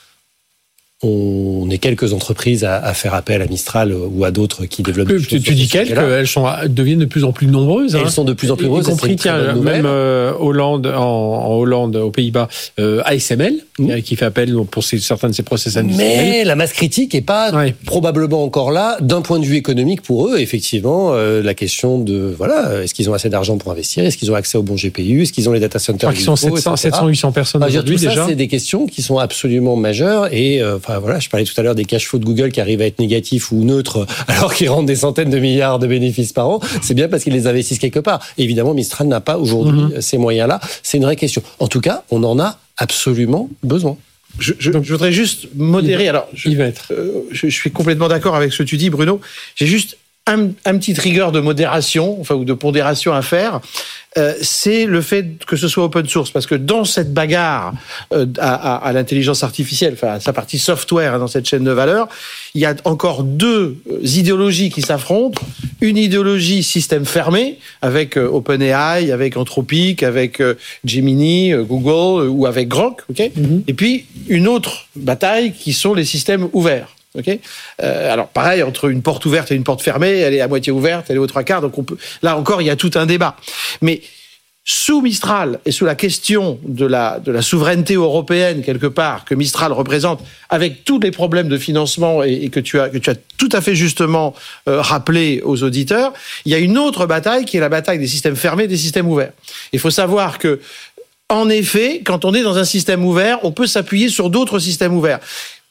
on est quelques entreprises à faire appel à Mistral ou à d'autres qui développent des choses. Tu dis quelques, elles deviennent de plus en plus nombreuses. Elles sont de plus en plus nombreuses. Y compris, même Hollande, en Hollande, aux Pays-Bas, ASML, qui fait appel pour certains de ses process industriels. Mais la masse critique n'est pas probablement encore là, d'un point de vue économique pour eux, effectivement, la question de, est-ce qu'ils ont assez d'argent pour investir, est-ce qu'ils ont accès aux bons GPU, est-ce qu'ils ont les data centers. Ils sont 700-800 personnes aujourd'hui déjà. C'est des questions qui sont absolument majeures et, je parlais tout à l'heure des cash flows de Google qui arrivent à être négatifs ou neutres alors qu'ils rendent des centaines de milliards de bénéfices par an. C'est bien parce qu'ils les investissent quelque part. Évidemment, Mistral n'a pas aujourd'hui ces moyens-là. C'est une vraie question. En tout cas, on en a absolument besoin. Je voudrais juste modérer. Alors, je suis complètement d'accord avec ce que tu dis, Bruno. J'ai juste un petit trigger de modération, ou de pondération à faire. C'est le fait que ce soit open source, parce que dans cette bagarre à l'intelligence artificielle, sa partie software dans cette chaîne de valeur, il y a encore 2 idéologies qui s'affrontent. Une idéologie système fermé, avec OpenAI, avec Anthropic, avec Gemini, Google, ou avec Grok, et puis une autre bataille qui sont les systèmes ouverts. Alors pareil, entre une porte ouverte et une porte fermée, elle est à moitié ouverte, elle est aux 3/4, donc là encore il y a tout un débat. Mais sous Mistral et sous la question de la souveraineté européenne quelque part que Mistral représente, avec tous les problèmes de financement et que tu as tout à fait justement rappelé aux auditeurs, il y a une autre bataille qui est la bataille des systèmes fermés et des systèmes ouverts. Il faut savoir que en effet, quand on est dans un système ouvert, on peut s'appuyer sur d'autres systèmes ouverts.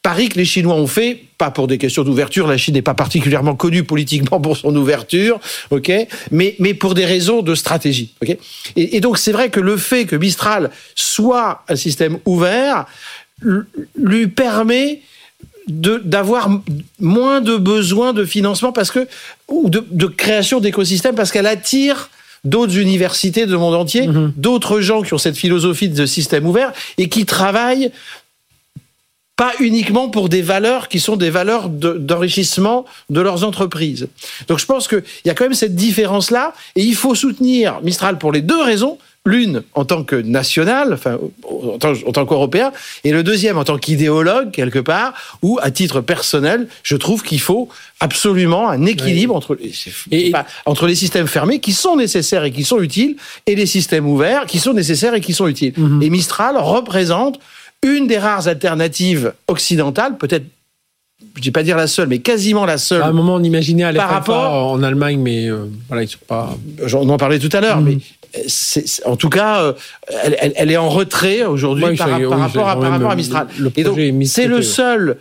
pari que les Chinois ont fait, pas pour des questions d'ouverture, la Chine n'est pas particulièrement connue politiquement pour son ouverture, ok, mais pour des raisons de stratégie, ok. Et donc c'est vrai que le fait que Mistral soit un système ouvert lui permet d'avoir moins de besoins de financement ou de création d'écosystèmes parce qu'elle attire d'autres universités du monde entier, d'autres gens qui ont cette philosophie de système ouvert et qui travaillent pas uniquement pour des valeurs qui sont des valeurs d'enrichissement de leurs entreprises. Donc je pense qu'il y a quand même cette différence-là et il faut soutenir Mistral pour les deux raisons. L'une en tant que national, enfin en tant qu'européen, et le deuxième en tant qu'idéologue quelque part, où à titre personnel, je trouve qu'il faut absolument un équilibre entre les systèmes fermés qui sont nécessaires et qui sont utiles, et les systèmes ouverts qui sont nécessaires et qui sont utiles. Et Mistral représente une des rares alternatives occidentales, peut-être. Je ne vais pas dire la seule, mais quasiment la seule. À un moment, on imaginait à l'FFA en Allemagne, mais voilà, ils ne sont pas... On en parlait tout à l'heure, mais en tout cas, elle est en retrait aujourd'hui par rapport à Mistral. Et donc, c'est le seul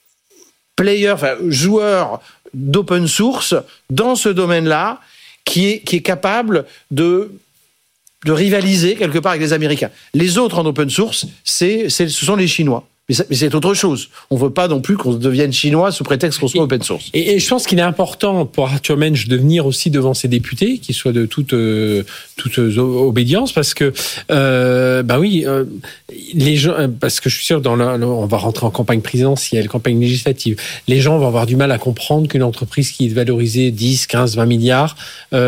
joueur d'open source dans ce domaine-là qui est capable de rivaliser quelque part avec les Américains. Les autres en open source, ce sont les Chinois. Mais c'est autre chose. On ne veut pas non plus qu'on devienne chinois sous prétexte qu'on soit open source. Et je pense qu'il est important pour Arthur Mensch de venir aussi devant ses députés, qu'ils soient de toute obédience, parce que les gens, parce que je suis sûr on va rentrer en campagne présidentielle, campagne législative. Les gens vont avoir du mal à comprendre qu'une entreprise qui est valorisée 10, 15, 20 milliards,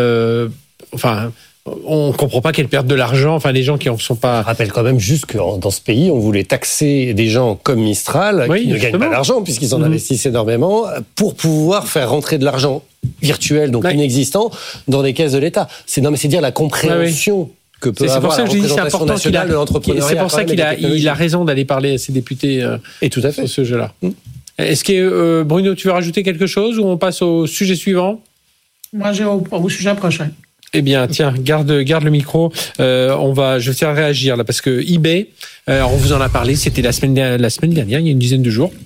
on comprend pas qu'elles perdent de l'argent. Enfin, les gens qui en sont pas. Je rappelle quand même juste que dans ce pays, on voulait taxer des gens comme Mistral qui ne gagnent pas d'argent puisqu'ils en investissent énormément pour pouvoir faire rentrer de l'argent virtuel, donc inexistant, dans les caisses de l'État. C'est dire la compréhension. Que peut avoir la représentation nationale de l'entrepreneuriat. C'est pour ça qu'il a raison d'aller parler à ses députés et tout à fait. sur ce jeu-là. Est-ce que Bruno, tu veux rajouter quelque chose ou on passe au sujet suivant? Moi, j'ai au sujet prochain. Eh bien, tiens, garde le micro. Je vais faire réagir là parce que eBay, on vous en a parlé, c'était la semaine dernière, il y a une dizaine de jours.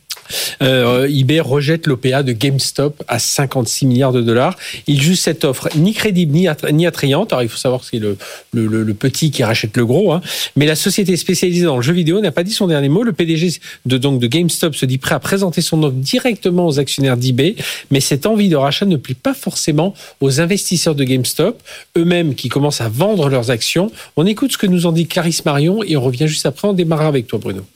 eBay rejette l'OPA de GameStop à 56 milliards de dollars. Il juge cette offre ni crédible ni attrayante. Alors il faut savoir que c'est le petit qui rachète le gros, hein. Mais la société spécialisée dans le jeu vidéo n'a pas dit son dernier mot. Le PDG de GameStop se dit prêt à présenter son offre directement aux actionnaires d'eBay, mais cette envie de rachat ne plaît pas forcément aux investisseurs de GameStop, eux-mêmes qui commencent à vendre leurs actions. On écoute ce que nous en dit Clarisse Marion et on revient juste après. On démarrera avec toi, Bruno.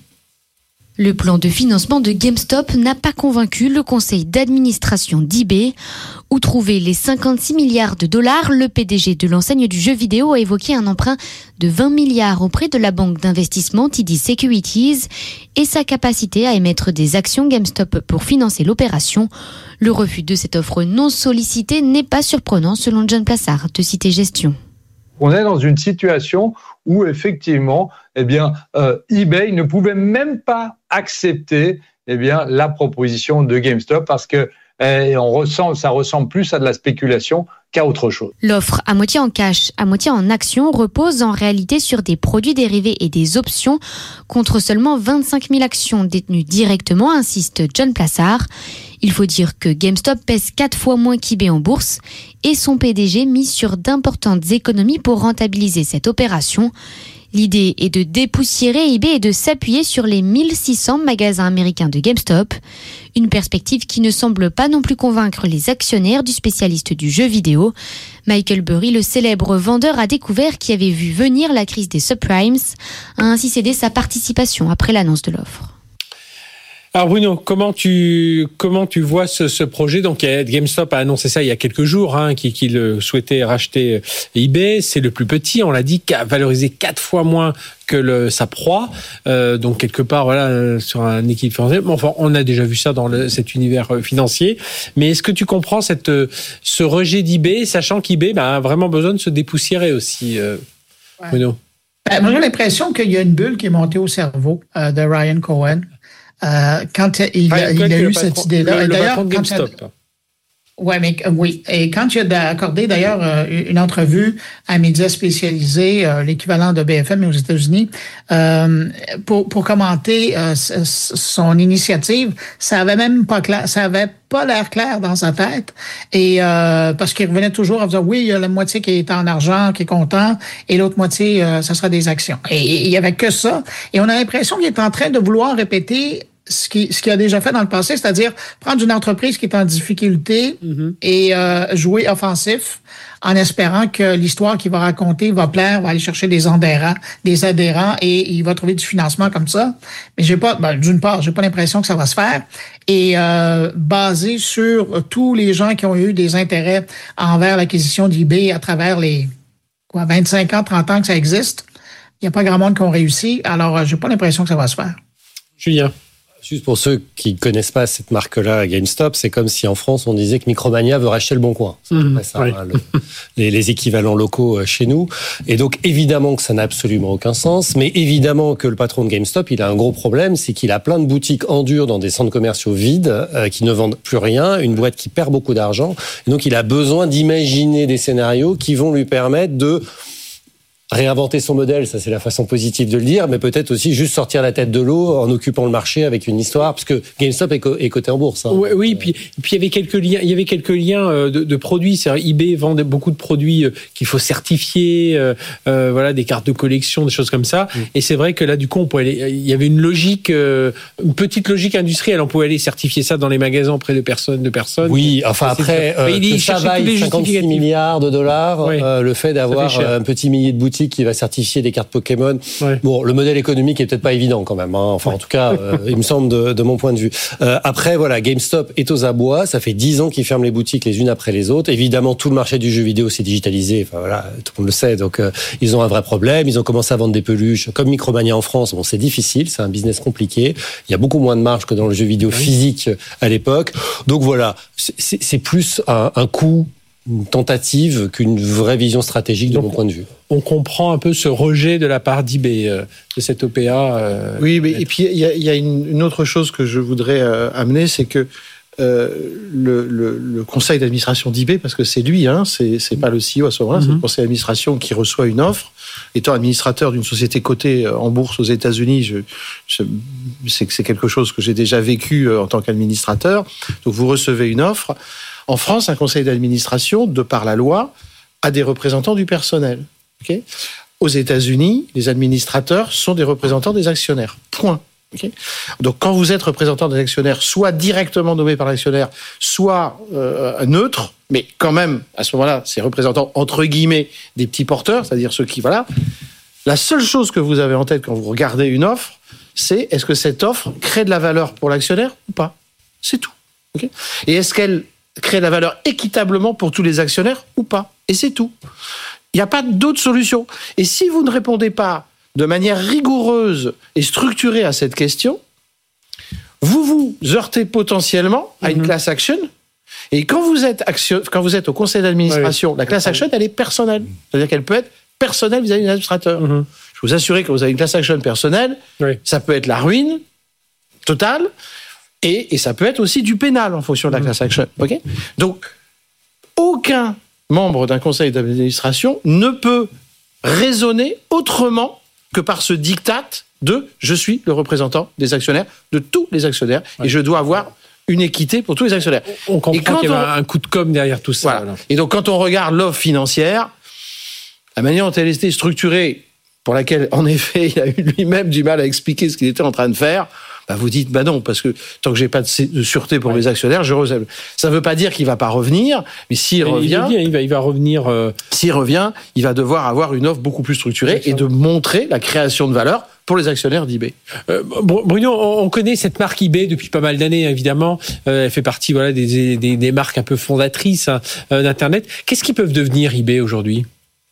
Le plan de financement de GameStop n'a pas convaincu le conseil d'administration d'eBay. Où trouver les 56 milliards de dollars, le PDG de l'enseigne du jeu vidéo a évoqué un emprunt de 20 milliards auprès de la banque d'investissement TD Securities et sa capacité à émettre des actions GameStop pour financer l'opération. Le refus de cette offre non sollicitée n'est pas surprenant selon John Plassard de Cité Gestion. On est dans une situation où effectivement, eBay ne pouvait même pas accepter, la proposition de GameStop parce que ça ressemble plus à de la spéculation qu'à autre chose. L'offre à moitié en cash, à moitié en actions repose en réalité sur des produits dérivés et des options contre seulement 25 000 actions détenues directement, insiste John Plassard. Il faut dire que GameStop pèse 4 fois moins qu'eBay en bourse et son PDG mise sur d'importantes économies pour rentabiliser cette opération. L'idée est de dépoussiérer eBay et de s'appuyer sur les 1600 magasins américains de GameStop. Une perspective qui ne semble pas non plus convaincre les actionnaires du spécialiste du jeu vidéo. Michael Burry, le célèbre vendeur à découvert qui avait vu venir la crise des subprimes, a ainsi cédé sa participation après l'annonce de l'offre. Alors Bruno, comment tu vois ce projet? Donc GameStop a annoncé ça il y a quelques jours, qu'il souhaitait racheter eBay. C'est le plus petit, on l'a dit, qui a valorisé 4 fois moins que sa proie. Donc quelque part, sur un équilibre financier. Bon, enfin, on a déjà vu ça dans cet univers financier. Mais est-ce que tu comprends ce rejet d'eBay, sachant qu'eBay a vraiment besoin de se dépoussiérer aussi, Bruno? Moi, j'ai l'impression qu'il y a une bulle qui est montée au cerveau de Ryan Cohen. Quand il a eu cette idée-là. Le patron de GameStop. Ouais, mais oui. Et quand tu as accordé d'ailleurs une entrevue à un média spécialisé, l'équivalent de BFM aux États-Unis, pour commenter son initiative, ça avait même pas clair, ça avait pas l'air clair dans sa tête. Et parce qu'il revenait toujours à dire oui, il y a la moitié qui est en argent, qui est content, et l'autre moitié, ça sera des actions. Et il y avait que ça. Et on a l'impression qu'il est en train de vouloir répéter ce qu'il a déjà fait dans le passé, c'est-à-dire prendre une entreprise qui est en difficulté et jouer offensif en espérant que l'histoire qu'il va raconter va plaire, va aller chercher des adhérents et il va trouver du financement comme ça. Mais d'une part, j'ai pas l'impression que ça va se faire. Et basé sur tous les gens qui ont eu des intérêts envers l'acquisition d'eBay à travers les 25 ans, 30 ans que ça existe, il n'y a pas grand monde qui ont réussi. Alors, j'ai pas l'impression que ça va se faire. Julien. Juste pour ceux qui ne connaissent pas cette marque-là, GameStop, c'est comme si en France, on disait que Micromania veut racheter Le Bon Coin. C'est ça, oui. Les équivalents locaux chez nous. Et donc, évidemment que ça n'a absolument aucun sens, mais évidemment que le patron de GameStop, il a un gros problème, c'est qu'il a plein de boutiques en dur dans des centres commerciaux vides qui ne vendent plus rien, une boîte qui perd beaucoup d'argent. Et donc, il a besoin d'imaginer des scénarios qui vont lui permettre de réinventer son modèle, ça c'est la façon positive de le dire, mais peut-être aussi juste sortir la tête de l'eau en occupant le marché avec une histoire, parce que GameStop est coté en bourse. Hein. Oui, puis il y avait quelques liens, de produits. C'est-à-dire, eBay vend beaucoup de produits qu'il faut certifier, voilà, des cartes de collection, des choses comme ça. Et c'est vrai que là, du coup, il y avait une logique, une petite logique industrielle. On pouvait aller certifier ça dans les magasins auprès de personnes. Oui, enfin après, que ça vaille 56 milliards de dollars, le fait d'avoir un petit millier de boutiques qui va certifier des cartes Pokémon. Ouais. Bon, le modèle économique est peut-être pas évident quand même. Hein. Enfin, en tout cas, il me semble de mon point de vue. Après, voilà, GameStop est aux abois. Ça fait 10 ans qu'ils ferment les boutiques les unes après les autres. Évidemment, tout le marché du jeu vidéo s'est digitalisé. Enfin voilà, tout le monde le sait. Donc, ils ont un vrai problème. Ils ont commencé à vendre des peluches comme Micromania en France. Bon, c'est difficile. C'est un business compliqué. Il y a beaucoup moins de marge que dans le jeu vidéo physique à l'époque. Donc voilà, c'est plus un coût, une tentative qu'une vraie vision stratégique de mon point de vue. On comprend un peu ce rejet de la part d'eBay, de cette OPA. Oui, mais et puis il y a une autre chose que je voudrais amener, c'est que le conseil d'administration d'eBay, parce que c'est lui, hein, c'est pas le CEO à ce moment-là, c'est le conseil d'administration qui reçoit une offre. Étant administrateur d'une société cotée en bourse aux États-Unis, je sais que c'est quelque chose que j'ai déjà vécu en tant qu'administrateur. Donc vous recevez une offre. En France, un conseil d'administration, de par la loi, a des représentants du personnel. Okay ? Aux États-Unis, les administrateurs sont des représentants des actionnaires. Point. Okay ? Donc, quand vous êtes représentant des actionnaires, soit directement nommé par l'actionnaire, soit neutre, mais quand même, à ce moment-là, c'est représentant, entre guillemets, des petits porteurs, c'est-à-dire ceux qui, voilà. La seule chose que vous avez en tête quand vous regardez une offre, c'est est-ce que cette offre crée de la valeur pour l'actionnaire ou pas ? C'est tout. Okay ? Et est-ce qu'elle crée de la valeur équitablement pour tous les actionnaires ou pas ? Et c'est tout. Il n'y a pas d'autre solution. Et si vous ne répondez pas de manière rigoureuse et structurée à cette question, vous vous heurtez potentiellement à une class action. Et quand vous êtes au conseil d'administration, la class action, elle est personnelle. C'est-à-dire qu'elle peut être personnelle vis-à-vis de l'administrateur. Je vous assure que vous avez une class action personnelle, ça peut être la ruine totale. Et ça peut être aussi du pénal en fonction de la class action. Okay ? Donc, aucun membre d'un conseil d'administration ne peut raisonner autrement que par ce diktat de « je suis le représentant des actionnaires, de tous les actionnaires, et je dois avoir une équité pour tous les actionnaires ». On comprend qu'il y a un coup de com' derrière tout ça. Voilà. Et donc, quand on regarde l'offre financière, la manière dont elle était structurée, pour laquelle, en effet, il a eu lui-même du mal à expliquer ce qu'il était en train de faire, vous dites, non, parce que tant que j'ai pas de sûreté pour mes actionnaires, ça veut pas dire qu'il va pas revenir, mais s'il revient, il va revenir. S'il revient, il va devoir avoir une offre beaucoup plus structurée et de montrer la création de valeur pour les actionnaires d'eBay. Bruno, on connaît cette marque eBay depuis pas mal d'années, évidemment. Elle fait partie, voilà, des marques un peu fondatrices d'Internet. Qu'est-ce qu'ils peuvent devenir eBay aujourd'hui ?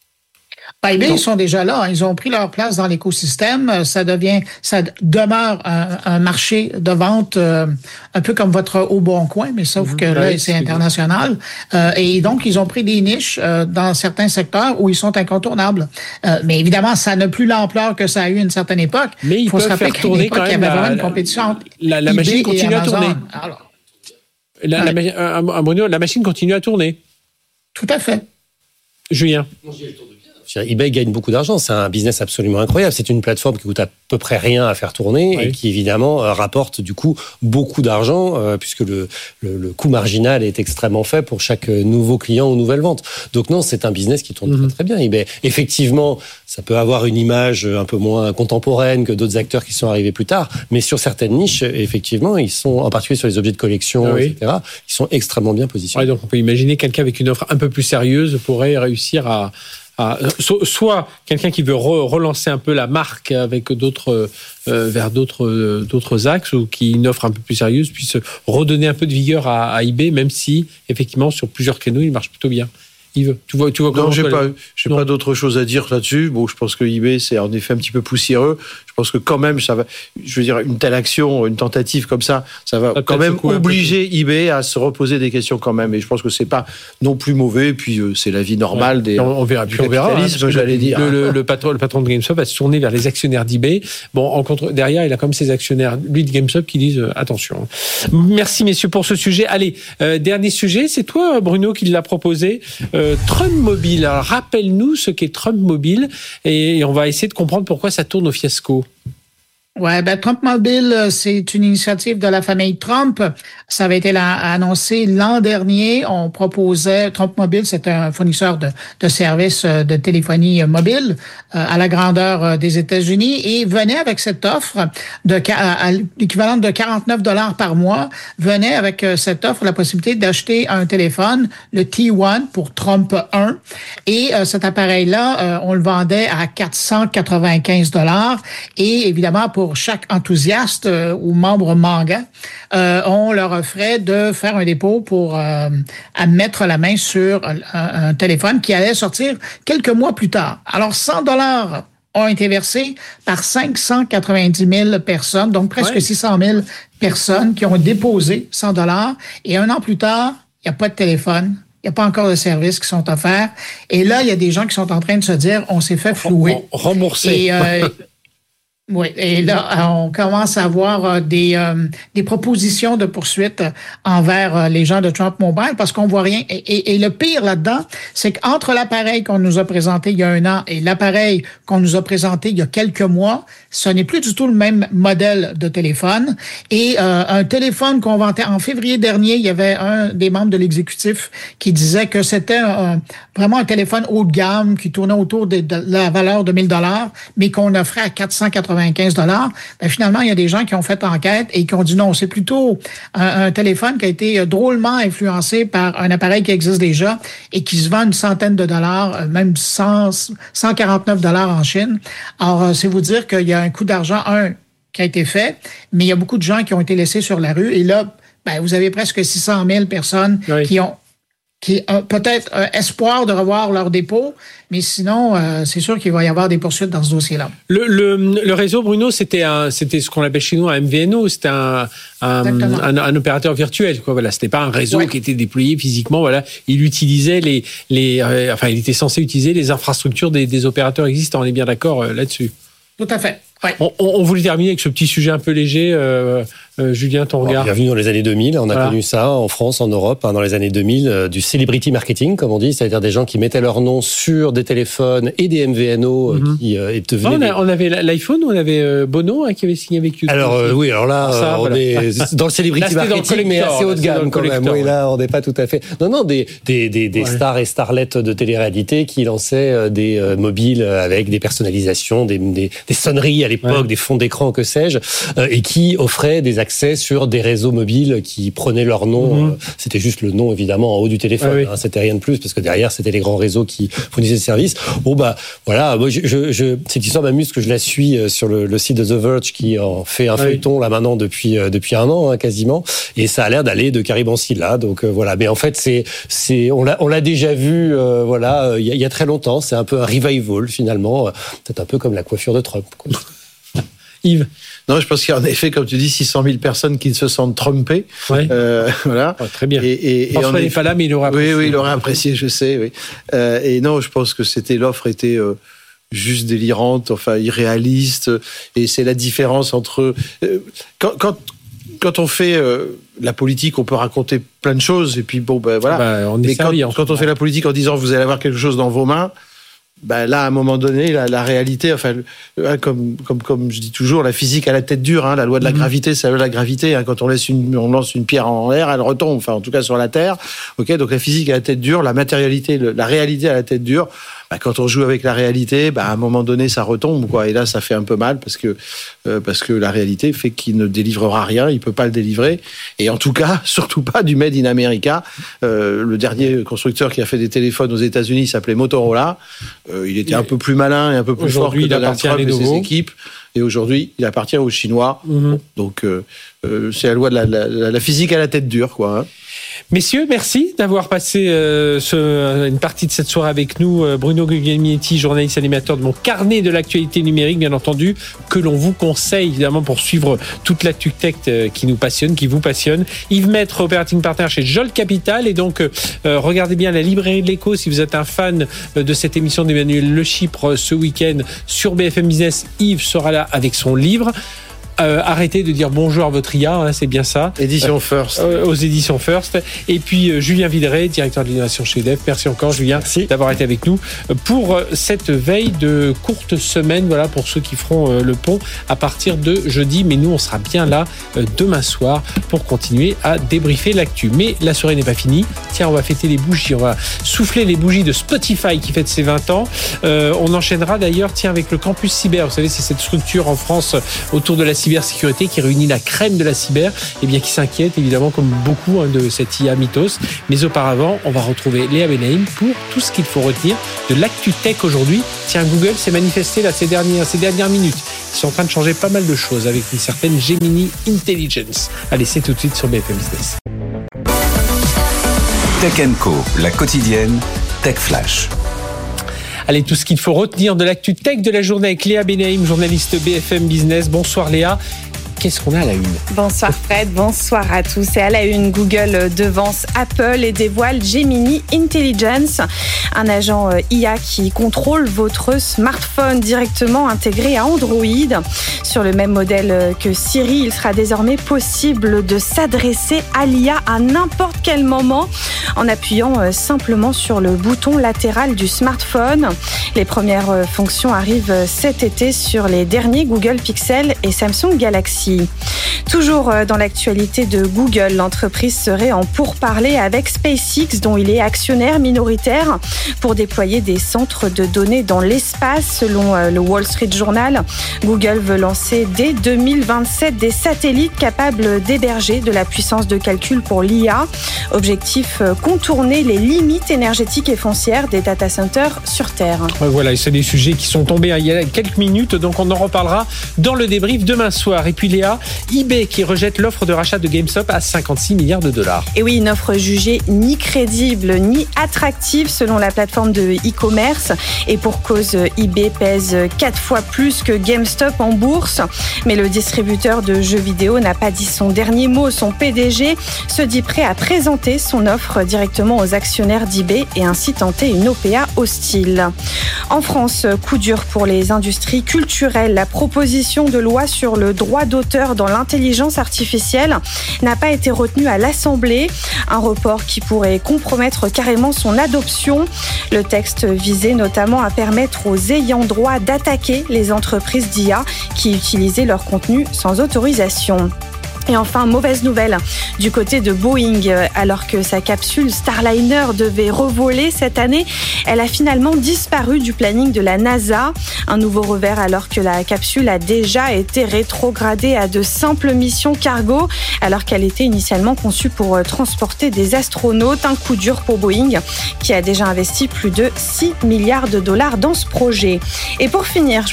eBay, ils sont déjà là. Ils ont pris leur place dans l'écosystème. Ça demeure un marché de vente un peu comme votre Au Bon Coin, mais sauf que là, c'est international. Et donc, ils ont pris des niches dans certains secteurs où ils sont incontournables. Mais évidemment, ça n'a plus l'ampleur que ça a eu à une certaine époque. Mais il faut se rappeler qu'à l'époque, il y avait vraiment une compétition. La machine continue à tourner. Alors, Bruno, la machine continue à tourner. Tout à fait. Julien. eBay gagne beaucoup d'argent. C'est un business absolument incroyable. C'est une plateforme qui coûte à peu près rien à faire tourner et qui, évidemment, rapporte du coup beaucoup d'argent puisque le coût marginal est extrêmement faible pour chaque nouveau client ou nouvelle vente. Donc non, c'est un business qui tourne très, très bien, eBay. Effectivement, ça peut avoir une image un peu moins contemporaine que d'autres acteurs qui sont arrivés plus tard, mais sur certaines niches, effectivement, ils sont, en particulier sur les objets de collection, etc., ils sont extrêmement bien positionnés. Donc on peut imaginer quelqu'un avec une offre un peu plus sérieuse pourrait réussir à soit quelqu'un qui veut relancer un peu la marque avec vers d'autres axes, ou qui une offre un peu plus sérieuse puisse redonner un peu de vigueur à eBay, même si effectivement sur plusieurs canaux il marche plutôt bien. Yves, tu vois non, j'ai pas d'autre chose à dire là-dessus. Bon, je pense que eBay, c'est en effet un petit peu poussiéreux. Je pense que quand même, ça va, je veux dire, une telle action, une tentative comme ça va quand même obliger eBay à se reposer des questions quand même. Et je pense que c'est pas non plus mauvais. Et puis, c'est la vie normale des. On verra. Puis on verra. J'allais dire. Le patron de GameStop va se tourner vers les actionnaires d'eBay. Bon, derrière, il a comme ses actionnaires, lui de GameStop, qui disent attention. Merci, messieurs, pour ce sujet. Allez, dernier sujet. C'est toi, Bruno, qui l'a proposé. Trump Mobile. Alors, rappelle-nous ce qu'est Trump Mobile et on va essayer de comprendre pourquoi ça tourne au fiasco. Ouais, Trump Mobile, c'est une initiative de la famille Trump. Ça avait été annoncé l'an dernier. On proposait, Trump Mobile, c'est un fournisseur de services de téléphonie mobile à la grandeur des États-Unis et venait avec cette offre à l'équivalent de $49 par mois, venait avec cette offre la possibilité d'acheter un téléphone, le T1 pour Trump 1. Et cet appareil-là, on le vendait à $495. Et évidemment, pour chaque enthousiaste ou membre manga, on leur offrait de faire un dépôt pour mettre la main sur un téléphone qui allait sortir quelques mois plus tard. Alors, $100 ont été versés par 590 000 personnes, donc presque 600 000 personnes qui ont déposé $100. Et un an plus tard, il n'y a pas de téléphone. Il n'y a pas encore de services qui sont offerts. Et là, il y a des gens qui sont en train de se dire, on s'est fait flouer. Rembourser. Oui, et là, on commence à avoir des propositions de poursuite envers les gens de Trump Mobile parce qu'on voit rien. Et le pire là-dedans, c'est qu'entre l'appareil qu'on nous a présenté il y a 1 an et l'appareil qu'on nous a présenté il y a quelques mois, ce n'est plus du tout le même modèle de téléphone. Et un téléphone qu'on vantait en février dernier, il y avait un des membres de l'exécutif qui disait que c'était vraiment un téléphone haut de gamme qui tournait autour de la valeur de $1,000, mais qu'on offrait à $495. Finalement, il y a des gens qui ont fait enquête et qui ont dit non, c'est plutôt un téléphone qui a été drôlement influencé par un appareil qui existe déjà et qui se vend une centaine de dollars, même $149 en Chine. Alors, c'est vous dire qu'il y a un coût d'argent, qui a été fait, mais il y a beaucoup de gens qui ont été laissés sur la rue. Et là, vous avez presque 600 000 personnes qui ont peut-être espoir de revoir leur dépôt, mais sinon, c'est sûr qu'il va y avoir des poursuites dans ce dossier-là. Le réseau, Bruno, c'était ce qu'on appelle chez nous un MVNO, c'était un opérateur virtuel, quoi. Voilà, c'était pas un réseau qui était déployé physiquement. Voilà, il utilisait il était censé utiliser les infrastructures des opérateurs existants. On est bien d'accord là-dessus. Tout à fait. Ouais. On voulait terminer avec ce petit sujet un peu léger. Julien, ton regard. Bienvenue dans les années 2000. On a connu ça en France, en Europe, dans les années 2000, du celebrity marketing, comme on dit, c'est-à-dire des gens qui mettaient leur nom sur des téléphones et des MVNO qui devenaient... On avait l'iPhone, on avait Bono qui avait signé avec YouTube. Alors oui, alors là, on est dans le celebrity marketing, mais assez haut de gamme quand même. Oui, là, on n'est pas tout à fait... Non, des stars et starlettes de télé-réalité qui lançaient des mobiles avec des personnalisations, des sonneries à l'époque, des fonds d'écran, que sais-je, et qui offraient des accès sur des réseaux mobiles qui prenaient leur nom. C'était juste le nom, évidemment, en haut du téléphone. C'était rien de plus, parce que derrière, c'était les grands réseaux qui fournissaient le service. Bon, voilà. Moi, cette histoire m'amuse, que je la suis sur le site de The Verge, qui en fait un feuilleton, là, maintenant, depuis 1 an, quasiment. Et ça a l'air d'aller de Caribancy, là. Donc, voilà. Mais en fait, on l'a déjà vu, il y a très longtemps. C'est un peu un revival, finalement. Peut-être un peu comme la coiffure de Trump, quoi. Yves? Non, je pense qu'il y a en effet, comme tu dis, 600 000 personnes qui se sentent trumpées. Voilà. Très bien. François n'est pas là, mais il aurait apprécié. Oui, il aurait apprécié, je sais. Oui. Et non, je pense que l'offre était juste délirante, irréaliste. Et c'est la différence entre quand on fait la politique, on peut raconter plein de choses, et puis bon, ben voilà. On est mais servi, quand on fait la politique en disant vous allez avoir quelque chose dans vos mains, ben là, à un moment donné, la réalité, enfin, comme je dis toujours, la physique a la tête dure, hein, la loi de la gravité, c'est la loi de la gravité. Hein, quand on lance une pierre en l'air, elle retombe, enfin, en tout cas sur la terre. Ok, donc la physique a la tête dure, la matérialité, la réalité a la tête dure. Ben, quand on joue avec la réalité, ben, à un moment donné, ça retombe, quoi. Et là, ça fait un peu mal parce que la réalité fait qu'il ne délivrera rien, il peut pas le délivrer. Et en tout cas, surtout pas du Made in America. Le dernier constructeur qui a fait des téléphones aux États-Unis s'appelait Motorola. Il était un peu plus malin et un peu plus fort que Donald Trump et ses équipes. Et aujourd'hui, il appartient aux Chinois. Donc, c'est la loi de la physique à la tête dure, quoi. Hein. Messieurs, merci d'avoir passé une partie de cette soirée avec nous. Bruno Guglielminetti, journaliste animateur de mon carnet de l'actualité numérique, bien entendu, que l'on vous conseille évidemment pour suivre toute l'actu tech qui nous passionne, qui vous passionne. Yves Maître, operating partner chez Jolt Capital. Et donc, regardez bien la librairie de l'écho si vous êtes un fan de cette émission d'Emmanuel Le Chypre ce week-end sur BFM Business. Yves sera là avec son livre. Arrêtez de dire bonjour à votre IA, hein, c'est bien ça. Édition First. Aux éditions First. Et puis Julien Videret, directeur de l'innovation chez EDF. Merci encore Julien d'avoir été avec nous pour cette veille de courte semaine. Voilà, pour ceux qui feront le pont à partir de jeudi. Mais nous, on sera bien là demain soir pour continuer à débriefer l'actu. Mais la soirée n'est pas finie. Tiens, on va fêter les bougies. On va souffler les bougies de Spotify qui fête ses 20 ans. On enchaînera d'ailleurs, avec le campus cyber. Vous savez, c'est cette structure en France autour de la cybersécurité qui réunit la crème de la cyber, et bien qui s'inquiète évidemment comme beaucoup de cette IA mythos. Mais auparavant, on va retrouver Léa Benaïm pour tout ce qu'il faut retenir de l'actu tech aujourd'hui. Tiens, Google s'est manifesté là ces dernières minutes. Ils sont en train de changer pas mal de choses avec une certaine Gemini Intelligence. Allez, c'est tout de suite sur BFM Business. Tech & Co, la quotidienne, Tech Flash. Allez, tout ce qu'il faut retenir de l'actu tech de la journée avec Léa Benaïm, journaliste BFM Business. Bonsoir Léa. Qu'est-ce qu'on a à la une ? Bonsoir Fred, bonsoir à tous. Et à la une, Google devance Apple et dévoile Gemini Intelligence, un agent IA qui contrôle votre smartphone directement intégré à Android. Sur le même modèle que Siri, il sera désormais possible de s'adresser à l'IA à n'importe quel moment en appuyant simplement sur le bouton latéral du smartphone. Les premières fonctions arrivent cet été sur les derniers Google Pixel et Samsung Galaxy. Toujours dans l'actualité de Google, l'entreprise serait en pourparlers avec SpaceX, dont il est actionnaire minoritaire, pour déployer des centres de données dans l'espace. Selon le Wall Street Journal, Google veut lancer dès 2027 des satellites capables d'héberger de la puissance de calcul pour l'IA. Objectif, contourner les limites énergétiques et foncières des data centers sur Terre. Voilà, et c'est des sujets qui sont tombés il y a quelques minutes, donc on en reparlera dans le débrief demain soir. Et puis Léa, eBay qui rejette l'offre de rachat de GameStop à 56 milliards de dollars. Et oui, une offre jugée ni crédible ni attractive selon la plateforme de e-commerce. Et pour cause, eBay pèse 4 fois plus que GameStop en bourse. Mais le distributeur de jeux vidéo n'a pas dit son dernier mot. Son PDG se dit prêt à présenter son offre directement aux actionnaires d'eBay et ainsi tenter une OPA hostile. En France, coup dur pour les industries culturelles. La proposition de loi sur le droit d'auteur dans l'intelligence artificielle n'a pas été retenue à l'Assemblée. Un report qui pourrait compromettre carrément son adoption. Le texte visait notamment à permettre aux ayants droit d'attaquer les entreprises d'IA qui utilisaient leur contenu sans autorisation. Et enfin, mauvaise nouvelle du côté de Boeing. Alors que sa capsule Starliner devait revoler cette année, elle a finalement disparu du planning de la NASA. Un nouveau revers alors que la capsule a déjà été rétrogradée à de simples missions cargo, alors qu'elle était initialement conçue pour transporter des astronautes. Un coup dur pour Boeing, qui a déjà investi plus de 6 milliards de dollars dans ce projet. Et pour finir,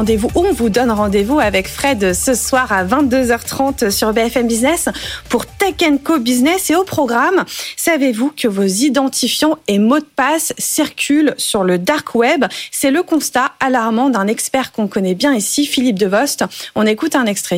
on vous donne rendez-vous avec Fred ce soir à 22h30 sur BFM Business pour Tech & Co Business. Et au programme, savez-vous que vos identifiants et mots de passe circulent sur le dark web ? C'est le constat alarmant d'un expert qu'on connaît bien ici, Philippe Devost. On écoute un extrait.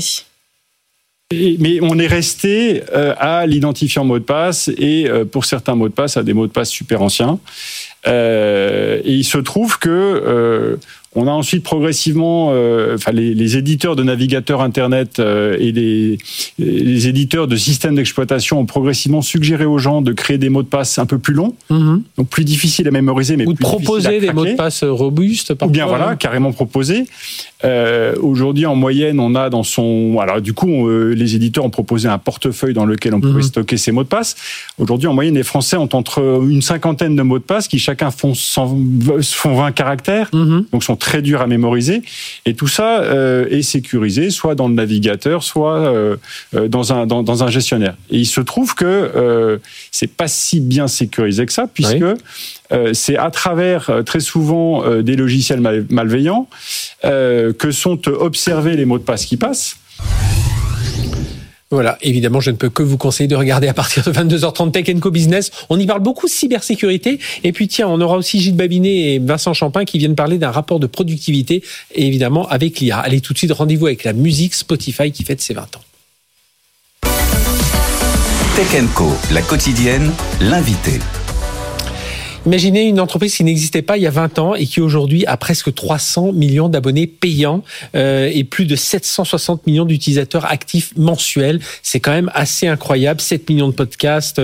Mais on est resté à l'identifiant mot de passe et pour certains mots de passe, à des mots de passe super anciens. Et il se trouve que on a ensuite progressivement, les éditeurs de navigateurs Internet et les éditeurs de systèmes d'exploitation ont progressivement suggéré aux gens de créer des mots de passe un peu plus longs, donc plus difficiles à mémoriser, mais ou de plus proposer des mots de passe robustes. Ou bien carrément proposer. Aujourd'hui, en moyenne, on a dans son... Alors du coup, les éditeurs ont proposé un portefeuille dans lequel on pouvait stocker ces mots de passe. Aujourd'hui, en moyenne, les Français ont entre une cinquantaine de mots de passe qui chacun font 20 caractères, donc sont très durs à mémoriser. Et tout ça est sécurisé, soit dans le navigateur, soit dans un gestionnaire. Et il se trouve que c'est pas si bien sécurisé que ça, puisque c'est à travers très souvent des logiciels malveillants que sont observés les mots de passe qui passent. Voilà, évidemment, je ne peux que vous conseiller de regarder à partir de 22h30 Tech & Co Business. On y parle beaucoup cybersécurité. Et puis tiens, on aura aussi Gilles Babinet et Vincent Champin qui viennent parler d'un rapport de productivité, et évidemment avec l'IA. Allez, tout de suite, rendez-vous avec la musique Spotify qui fête ses 20 ans. Tech & Co, la quotidienne, l'invité. Imaginez une entreprise qui n'existait pas il y a 20 ans et qui aujourd'hui a presque 300 millions d'abonnés payants et plus de 760 millions d'utilisateurs actifs mensuels. C'est quand même assez incroyable. 7 millions de podcasts,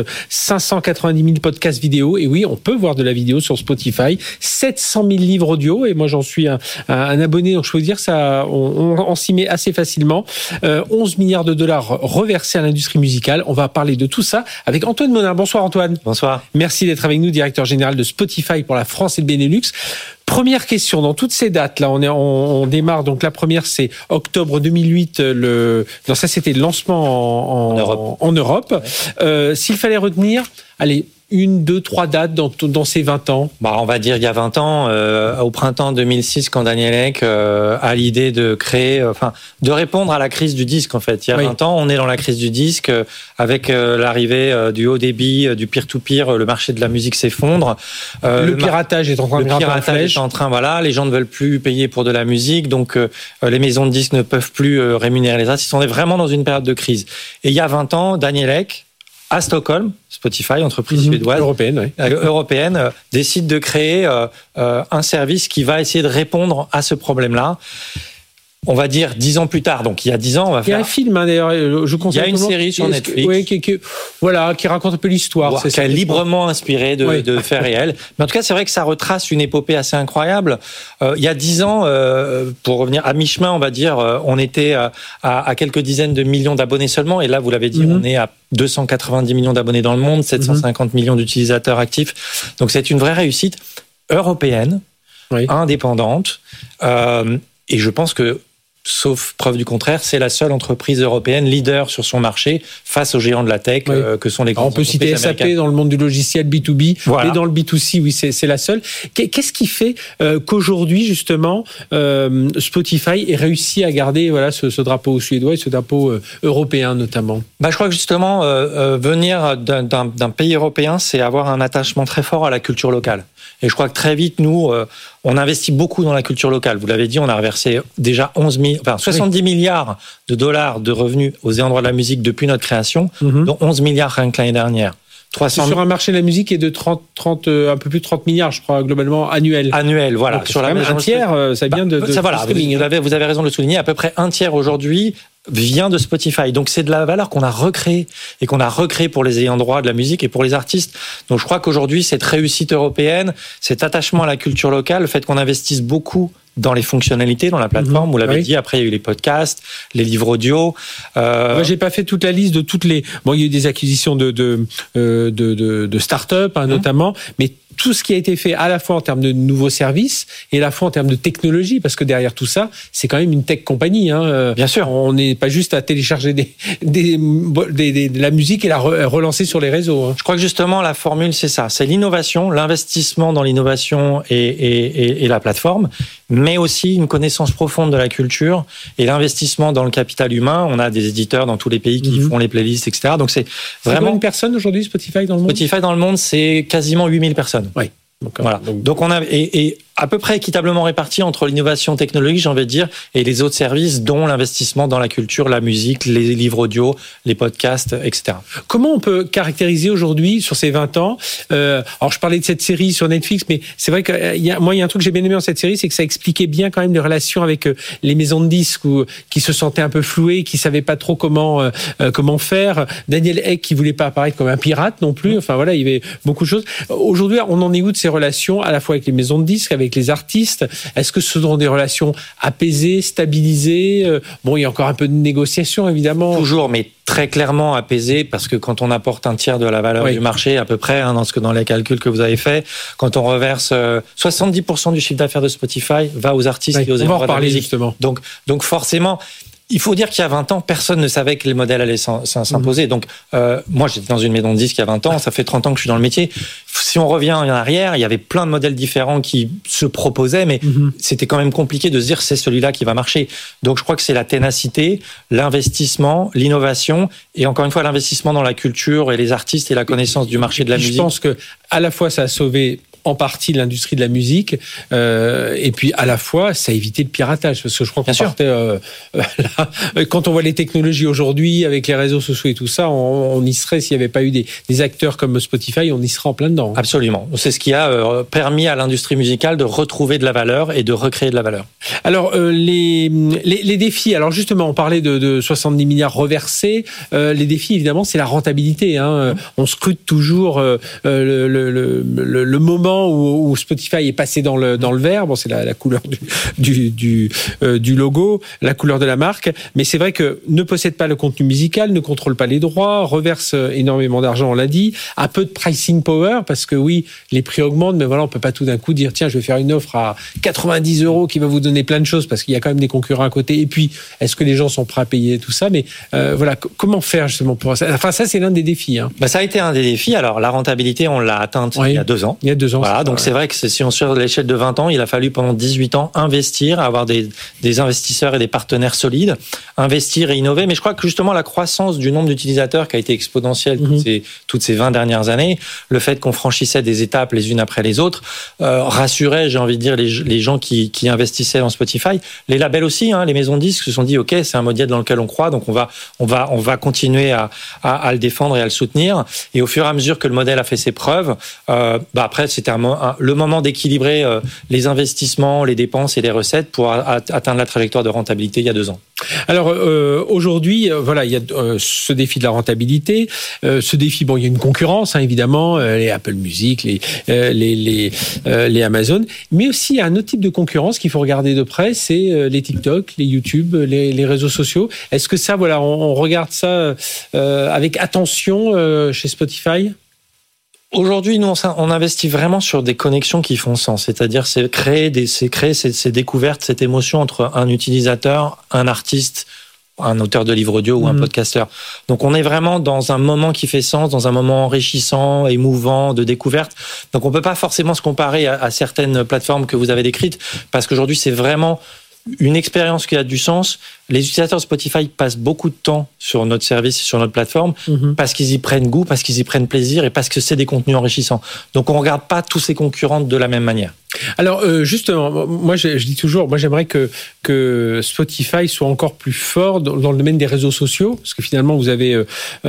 590 000 podcasts vidéo. Et oui, on peut voir de la vidéo sur Spotify. 700 000 livres audio. Et moi, j'en suis un abonné. Donc, je peux vous dire, ça, on s'y met assez facilement. 11 milliards de dollars reversés à l'industrie musicale. On va parler de tout ça avec Antoine Monin. Bonsoir Antoine. Bonsoir. Merci d'être avec nous, directeur général de Spotify pour la France et le Benelux. Première question, dans toutes ces dates, là, on démarre. Donc la première, c'est octobre 2008. Non, ça c'était le lancement en Europe. Ouais. S'il fallait retenir, allez, 1, 2, 3 dates dans ces 20 ans. On va dire il y a 20 ans, au printemps 2006, quand Daniel Ek a l'idée de créer, de répondre à la crise du disque, en fait. Il y a 20 ans, on est dans la crise du disque, avec l'arrivée du haut débit, du peer-to-peer, le marché de la musique s'effondre. Le piratage est en train de grimper en flèche. Les gens ne veulent plus payer pour de la musique, donc les maisons de disques ne peuvent plus rémunérer les artistes. On est vraiment dans une période de crise. Et il y a 20 ans, Daniel Ek, à Stockholm, Spotify, entreprise suédoise, européenne, décide de créer un service qui va essayer de répondre à ce problème-là. On va dire 10 ans plus tard. Donc il y a 10 ans, on va faire. Il y a un film, d'ailleurs. Je conseille. Il y a une série sur Netflix. Oui, qui raconte un peu l'histoire. Qui est librement inspirée de faits réels. Mais en tout cas, c'est vrai que ça retrace une épopée assez incroyable. Il y a 10 ans, pour revenir à mi-chemin, on va dire, on était à quelques dizaines de millions d'abonnés seulement. Et là, vous l'avez dit, on est à 290 millions d'abonnés dans le monde, 750 millions d'utilisateurs actifs. Donc c'est une vraie réussite européenne, indépendante. Et je pense que, sauf preuve du contraire, c'est la seule entreprise européenne leader sur son marché face aux géants de la tech que sont les grandes entreprises américaines. On peut citer SAP dans le monde du logiciel B2B, et dans le B2C, oui, c'est la seule. Qu'est-ce qui fait qu'aujourd'hui, justement, Spotify ait réussi à garder ce drapeau suédois et ce drapeau européen, notamment? Je crois que, justement, venir d'un pays européen, c'est avoir un attachement très fort à la culture locale. Et je crois que très vite, nous, on investit beaucoup dans la culture locale. Vous l'avez dit, on a reversé déjà 70 milliards de dollars de revenus aux ayants droit de la musique depuis notre création, dont 11 milliards rien que l'année dernière. C'est sur un marché de la musique qui est de un peu plus de 30 milliards, je crois, globalement, annuel. Annuel, voilà. Donc, sur un tiers, ça vient de streaming. Vous avez raison de le souligner. À peu près un tiers aujourd'hui vient de Spotify. Donc c'est de la valeur qu'on a recréée et qu'on a recréée pour les ayants droit de la musique et pour les artistes. Donc je crois qu'aujourd'hui, cette réussite européenne, cet attachement à la culture locale, le fait qu'on investisse beaucoup dans les fonctionnalités, dans la plateforme, vous l'avez dit. Après, il y a eu les podcasts, les livres audio. Moi, j'ai pas fait toute la liste de toutes les. Bon, il y a eu des acquisitions de start-up, notamment, mais tout ce qui a été fait à la fois en termes de nouveaux services et à la fois en termes de technologie, parce que derrière tout ça, c'est quand même une tech compagnie. Bien sûr. On n'est pas juste à télécharger de la musique et la relancer sur les réseaux. Je crois que justement, la formule, c'est ça. C'est l'innovation, l'investissement dans l'innovation et la plateforme, mais aussi une connaissance profonde de la culture et l'investissement dans le capital humain. On a des éditeurs dans tous les pays qui font les playlists, etc. Donc c'est vraiment... Combien de personnes aujourd'hui, Spotify dans le monde? Spotify dans le monde, c'est quasiment 8000 personnes. Oui. Donc on a et à peu près équitablement réparti entre l'innovation technologique, j'ai envie de dire, et les autres services, dont l'investissement dans la culture, la musique, les livres audio, les podcasts, etc. Comment on peut caractériser aujourd'hui, sur ces 20 ans, alors je parlais de cette série sur Netflix, mais c'est vrai qu'il y a un truc que j'ai bien aimé dans cette série, c'est que ça expliquait bien quand même les relations avec les maisons de disques qui se sentaient un peu flouées, qui savaient pas trop comment faire. Daniel Ek qui voulait pas apparaître comme un pirate non plus. Enfin voilà, il y avait beaucoup de choses. Aujourd'hui, on en est où de ces relations, à la fois avec les maisons de disques, avec les artistes? Est-ce que ce sont des relations apaisées, stabilisées? Bon, il y a encore un peu de négociation, évidemment. Toujours, mais très clairement apaisées, parce que quand on apporte un tiers de la valeur du marché, à peu près, dans les calculs que vous avez faits, quand on reverse 70% du chiffre d'affaires de Spotify va aux artistes et aux on va en reparler justement. Donc forcément, il faut dire qu'il y a 20 ans, personne ne savait que les modèles allaient s'imposer. Donc, moi, j'étais dans une maison de disques il y a 20 ans, ça fait 30 ans que je suis dans le métier. Si on revient en arrière, il y avait plein de modèles différents qui se proposaient, mais c'était quand même compliqué de se dire c'est celui-là qui va marcher. Donc, je crois que c'est la ténacité, l'investissement, l'innovation, et encore une fois, l'investissement dans la culture et les artistes et la connaissance du marché de la musique. Je pense que, à la fois, ça a sauvé en partie l'industrie de la musique, et puis à la fois ça a évité le piratage, parce que je crois qu'on partait là, quand on voit les technologies aujourd'hui avec les réseaux sociaux et tout ça, on y serait, s'il n'y avait pas eu des acteurs comme Spotify, on y serait en plein dedans. Absolument, c'est ce qui a permis à l'industrie musicale de retrouver de la valeur et de recréer de la valeur. Alors les défis, alors justement on parlait de 70 milliards reversés, les défis évidemment c'est la rentabilité, on scrute toujours le moment où Spotify est passé dans le vert. Bon, c'est la couleur du logo, la couleur de la marque. Mais c'est vrai que ne possède pas le contenu musical, ne contrôle pas les droits, reverse énormément d'argent, on l'a dit, a peu de pricing power, parce que oui, les prix augmentent, mais voilà, on peut pas tout d'un coup dire tiens, je vais faire une offre à 90 € qui va vous donner plein de choses, parce qu'il y a quand même des concurrents à côté. Et puis, est-ce que les gens sont prêts à payer tout ça? Mais voilà, comment faire justement pour ça? Enfin, ça c'est l'un des défis. Ça a été un des défis. Alors, la rentabilité, on l'a atteinte il y a 2 ans. Il y a 2 ans. Voilà, donc c'est vrai que si on sur l'échelle de 20 ans, il a fallu pendant 18 ans investir, avoir des investisseurs et des partenaires solides, investir et innover. Mais je crois que justement la croissance du nombre d'utilisateurs qui a été exponentielle toutes ces 20 dernières années, le fait qu'on franchissait des étapes les unes après les autres, rassurait, j'ai envie de dire, les gens qui investissaient dans Spotify. Les labels aussi, les maisons de disques se sont dit ok, c'est un modèle dans lequel on croit, donc on va continuer à le défendre et à le soutenir. Et au fur et à mesure que le modèle a fait ses preuves, après c'était le moment d'équilibrer les investissements, les dépenses et les recettes pour atteindre la trajectoire de rentabilité il y a 2 ans. Alors aujourd'hui, voilà, il y a ce défi de la rentabilité, ce défi, bon, il y a une concurrence évidemment, les Apple Music, les Amazon, mais aussi il y a un autre type de concurrence qu'il faut regarder de près, c'est les TikTok, les YouTube, les réseaux sociaux. Est-ce que ça, voilà, on regarde ça avec attention chez Spotify? Aujourd'hui, nous, on investit vraiment sur des connexions qui font sens. C'est-à-dire, c'est créer ces découvertes, cette émotion entre un utilisateur, un artiste, un auteur de livre audio ou un podcasteur. Donc, on est vraiment dans un moment qui fait sens, dans un moment enrichissant, émouvant, de découverte. Donc, on peut pas forcément se comparer à certaines plateformes que vous avez décrites, parce qu'aujourd'hui, c'est vraiment une expérience qui a du sens. Les utilisateurs de Spotify passent beaucoup de temps sur notre service et sur notre plateforme parce qu'ils y prennent goût, parce qu'ils y prennent plaisir et parce que c'est des contenus enrichissants. Donc, on ne regarde pas tous ces concurrents de la même manière. Alors, justement, moi, je dis toujours, moi, j'aimerais que Spotify soit encore plus fort dans le domaine des réseaux sociaux, parce que finalement, vous avez,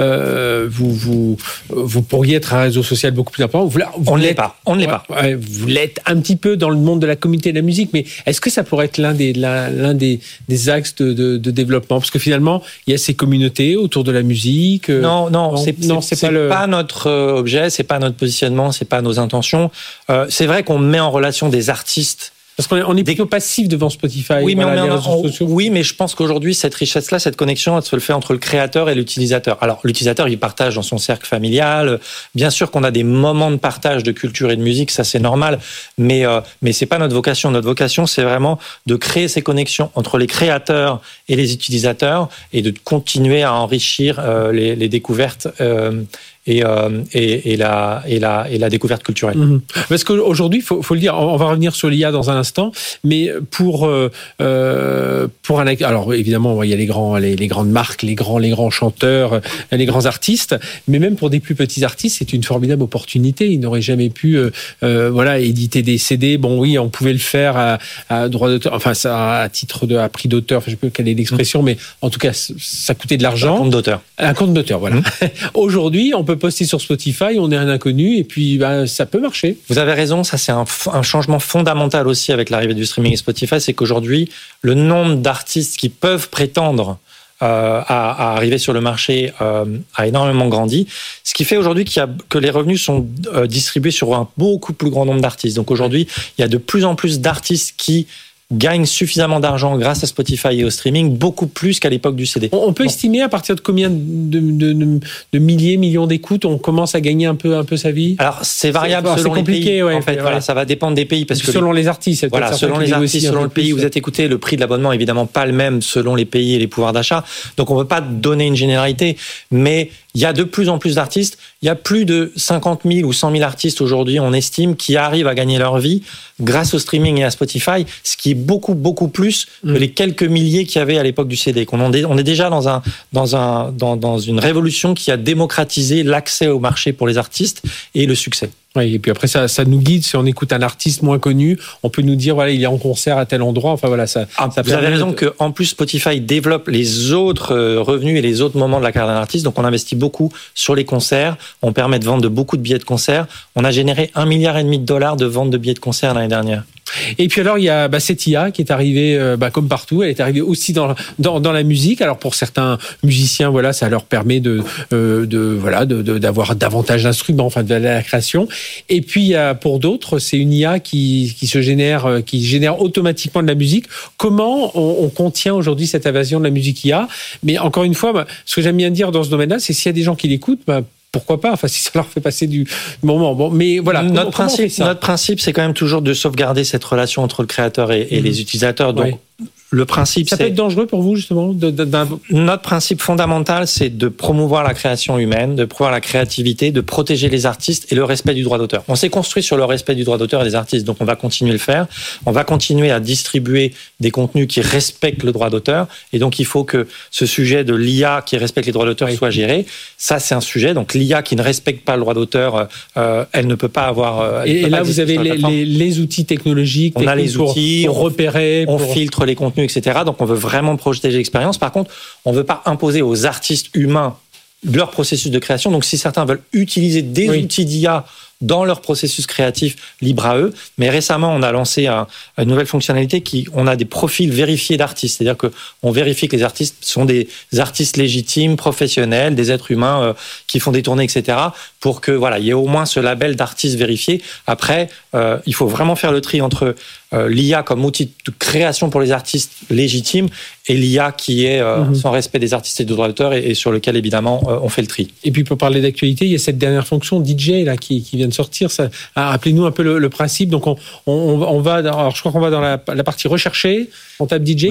vous pourriez être un réseau social beaucoup plus important. On ne l'est pas. Vous l'êtes un petit peu dans le monde de la communauté de la musique, mais est-ce que ça pourrait être l'un des axes de développement? Parce que finalement, il y a ces communautés autour de la musique. Non, c'est pas notre objet, c'est pas notre positionnement, c'est pas nos intentions. C'est vrai qu'on met en relation des artistes. Parce qu'on est plutôt passif devant Spotify. Oui, mais je pense qu'aujourd'hui, cette richesse-là, cette connexion, elle se le fait entre le créateur et l'utilisateur. Alors, l'utilisateur, il partage dans son cercle familial. Bien sûr qu'on a des moments de partage de culture et de musique, ça c'est normal. Mais c'est pas notre vocation. Notre vocation, c'est vraiment de créer ces connexions entre les créateurs et les utilisateurs et de continuer à enrichir les découvertes et la découverte culturelle. Parce qu'aujourd'hui, faut le dire, on va revenir sur l'IA dans un instant, mais pour alors évidemment, il y a les grandes marques, les grands chanteurs, les grands artistes, mais même pour des plus petits artistes, c'est une formidable opportunité. Ils n'auraient jamais pu éditer des CD. Bon, oui, on pouvait le faire à droit d'auteur, enfin ça à titre à prix d'auteur, enfin, je sais pas quelle est l'expression, mais en tout cas ça coûtait de l'argent. Un compte d'auteur, voilà. Aujourd'hui, on peut poster sur Spotify, on est un inconnu et puis ça peut marcher. Vous avez raison, ça c'est un changement fondamental aussi avec l'arrivée du streaming et Spotify, c'est qu'aujourd'hui le nombre d'artistes qui peuvent prétendre à arriver sur le marché a énormément grandi, ce qui fait aujourd'hui que les revenus sont distribués sur un beaucoup plus grand nombre d'artistes. Donc aujourd'hui, il y a de plus en plus d'artistes qui gagnent suffisamment d'argent grâce à Spotify et au streaming, beaucoup plus qu'à l'époque du CD. On peut estimer à partir de combien de millions d'écoutes on commence à gagner un peu sa vie? Alors c'est variable selon les pays. Ouais, en fait, voilà, ça va dépendre des pays parce que selon les artistes. Voilà, selon les artistes, selon le pays où vous êtes écouté, le prix de l'abonnement est évidemment pas le même selon les pays et les pouvoirs d'achat. Donc on ne peut pas donner une généralité, mais il y a de plus en plus d'artistes. Il y a plus de 50 000 ou 100 000 artistes aujourd'hui, on estime, qui arrivent à gagner leur vie grâce au streaming et à Spotify, ce qui est beaucoup plus que les quelques milliers qu'il y avait à l'époque du CD. On est déjà dans une révolution qui a démocratisé l'accès au marché pour les artistes et le succès. Oui, et puis après ça nous guide. Si on écoute un artiste moins connu, on peut nous dire voilà, il est en concert à tel endroit. Enfin voilà, ça vous avez raison que en plus Spotify développe les autres revenus et les autres moments de la carrière d'un artiste. Donc on investit beaucoup sur les concerts. On permet de vendre beaucoup de billets de concert. On a généré $1,5 milliard de ventes de billets de concert l'année dernière. Et puis alors il y a cette IA qui est arrivée comme partout, elle est arrivée aussi dans la musique. Alors pour certains musiciens, voilà, ça leur permet d'avoir davantage d'instruments, enfin de la création. Et puis pour d'autres, c'est une IA qui génère automatiquement de la musique. Comment on contient aujourd'hui cette invasion de la musique IA? Mais encore une fois, ce que j'aime bien dire dans ce domaine-là, c'est s'il y a des gens qui l'écoutent, pourquoi pas? Enfin, si ça leur fait passer du moment. Bon, mais voilà. Notre principe, c'est quand même toujours de sauvegarder cette relation entre le créateur et les utilisateurs. Donc, le principe, ça peut être dangereux pour vous, justement? Notre principe fondamental, c'est de promouvoir la création humaine, de promouvoir la créativité, de protéger les artistes et le respect du droit d'auteur. On s'est construit sur le respect du droit d'auteur et des artistes, donc on va continuer à le faire. On va continuer à distribuer des contenus qui respectent le droit d'auteur, et donc il faut que ce sujet de l'IA qui respecte les droits d'auteur soit géré. Ça, c'est un sujet. Donc l'IA qui ne respecte pas le droit d'auteur, elle ne peut pas avoir... Et là, vous avez les outils technologiques. On a les outils, pour repérer, on filtre les contenus, etc. Donc on veut vraiment projeter l'expérience. Par contre, on ne veut pas imposer aux artistes humains leur processus de création. Donc si certains veulent utiliser des outils d'IA dans leur processus créatif, libre à eux. Mais récemment, on a lancé une nouvelle fonctionnalité on a des profils vérifiés d'artistes. C'est-à-dire qu'on vérifie que les artistes sont des artistes légitimes, professionnels, des êtres humains qui font des tournées, etc. pour que, il y ait au moins ce label d'artiste vérifié. Après, il faut vraiment faire le tri entre l'IA comme outil de création pour les artistes légitimes et l'IA qui est sans respect des artistes et des droits d'auteur et sur lequel, évidemment, on fait le tri. Et puis, pour parler d'actualité, il y a cette dernière fonction DJ là, qui vient de sortir. Ça, rappelez-nous un peu le principe. Donc, on va, alors je crois qu'on va dans la partie recherchée. On tape DJ.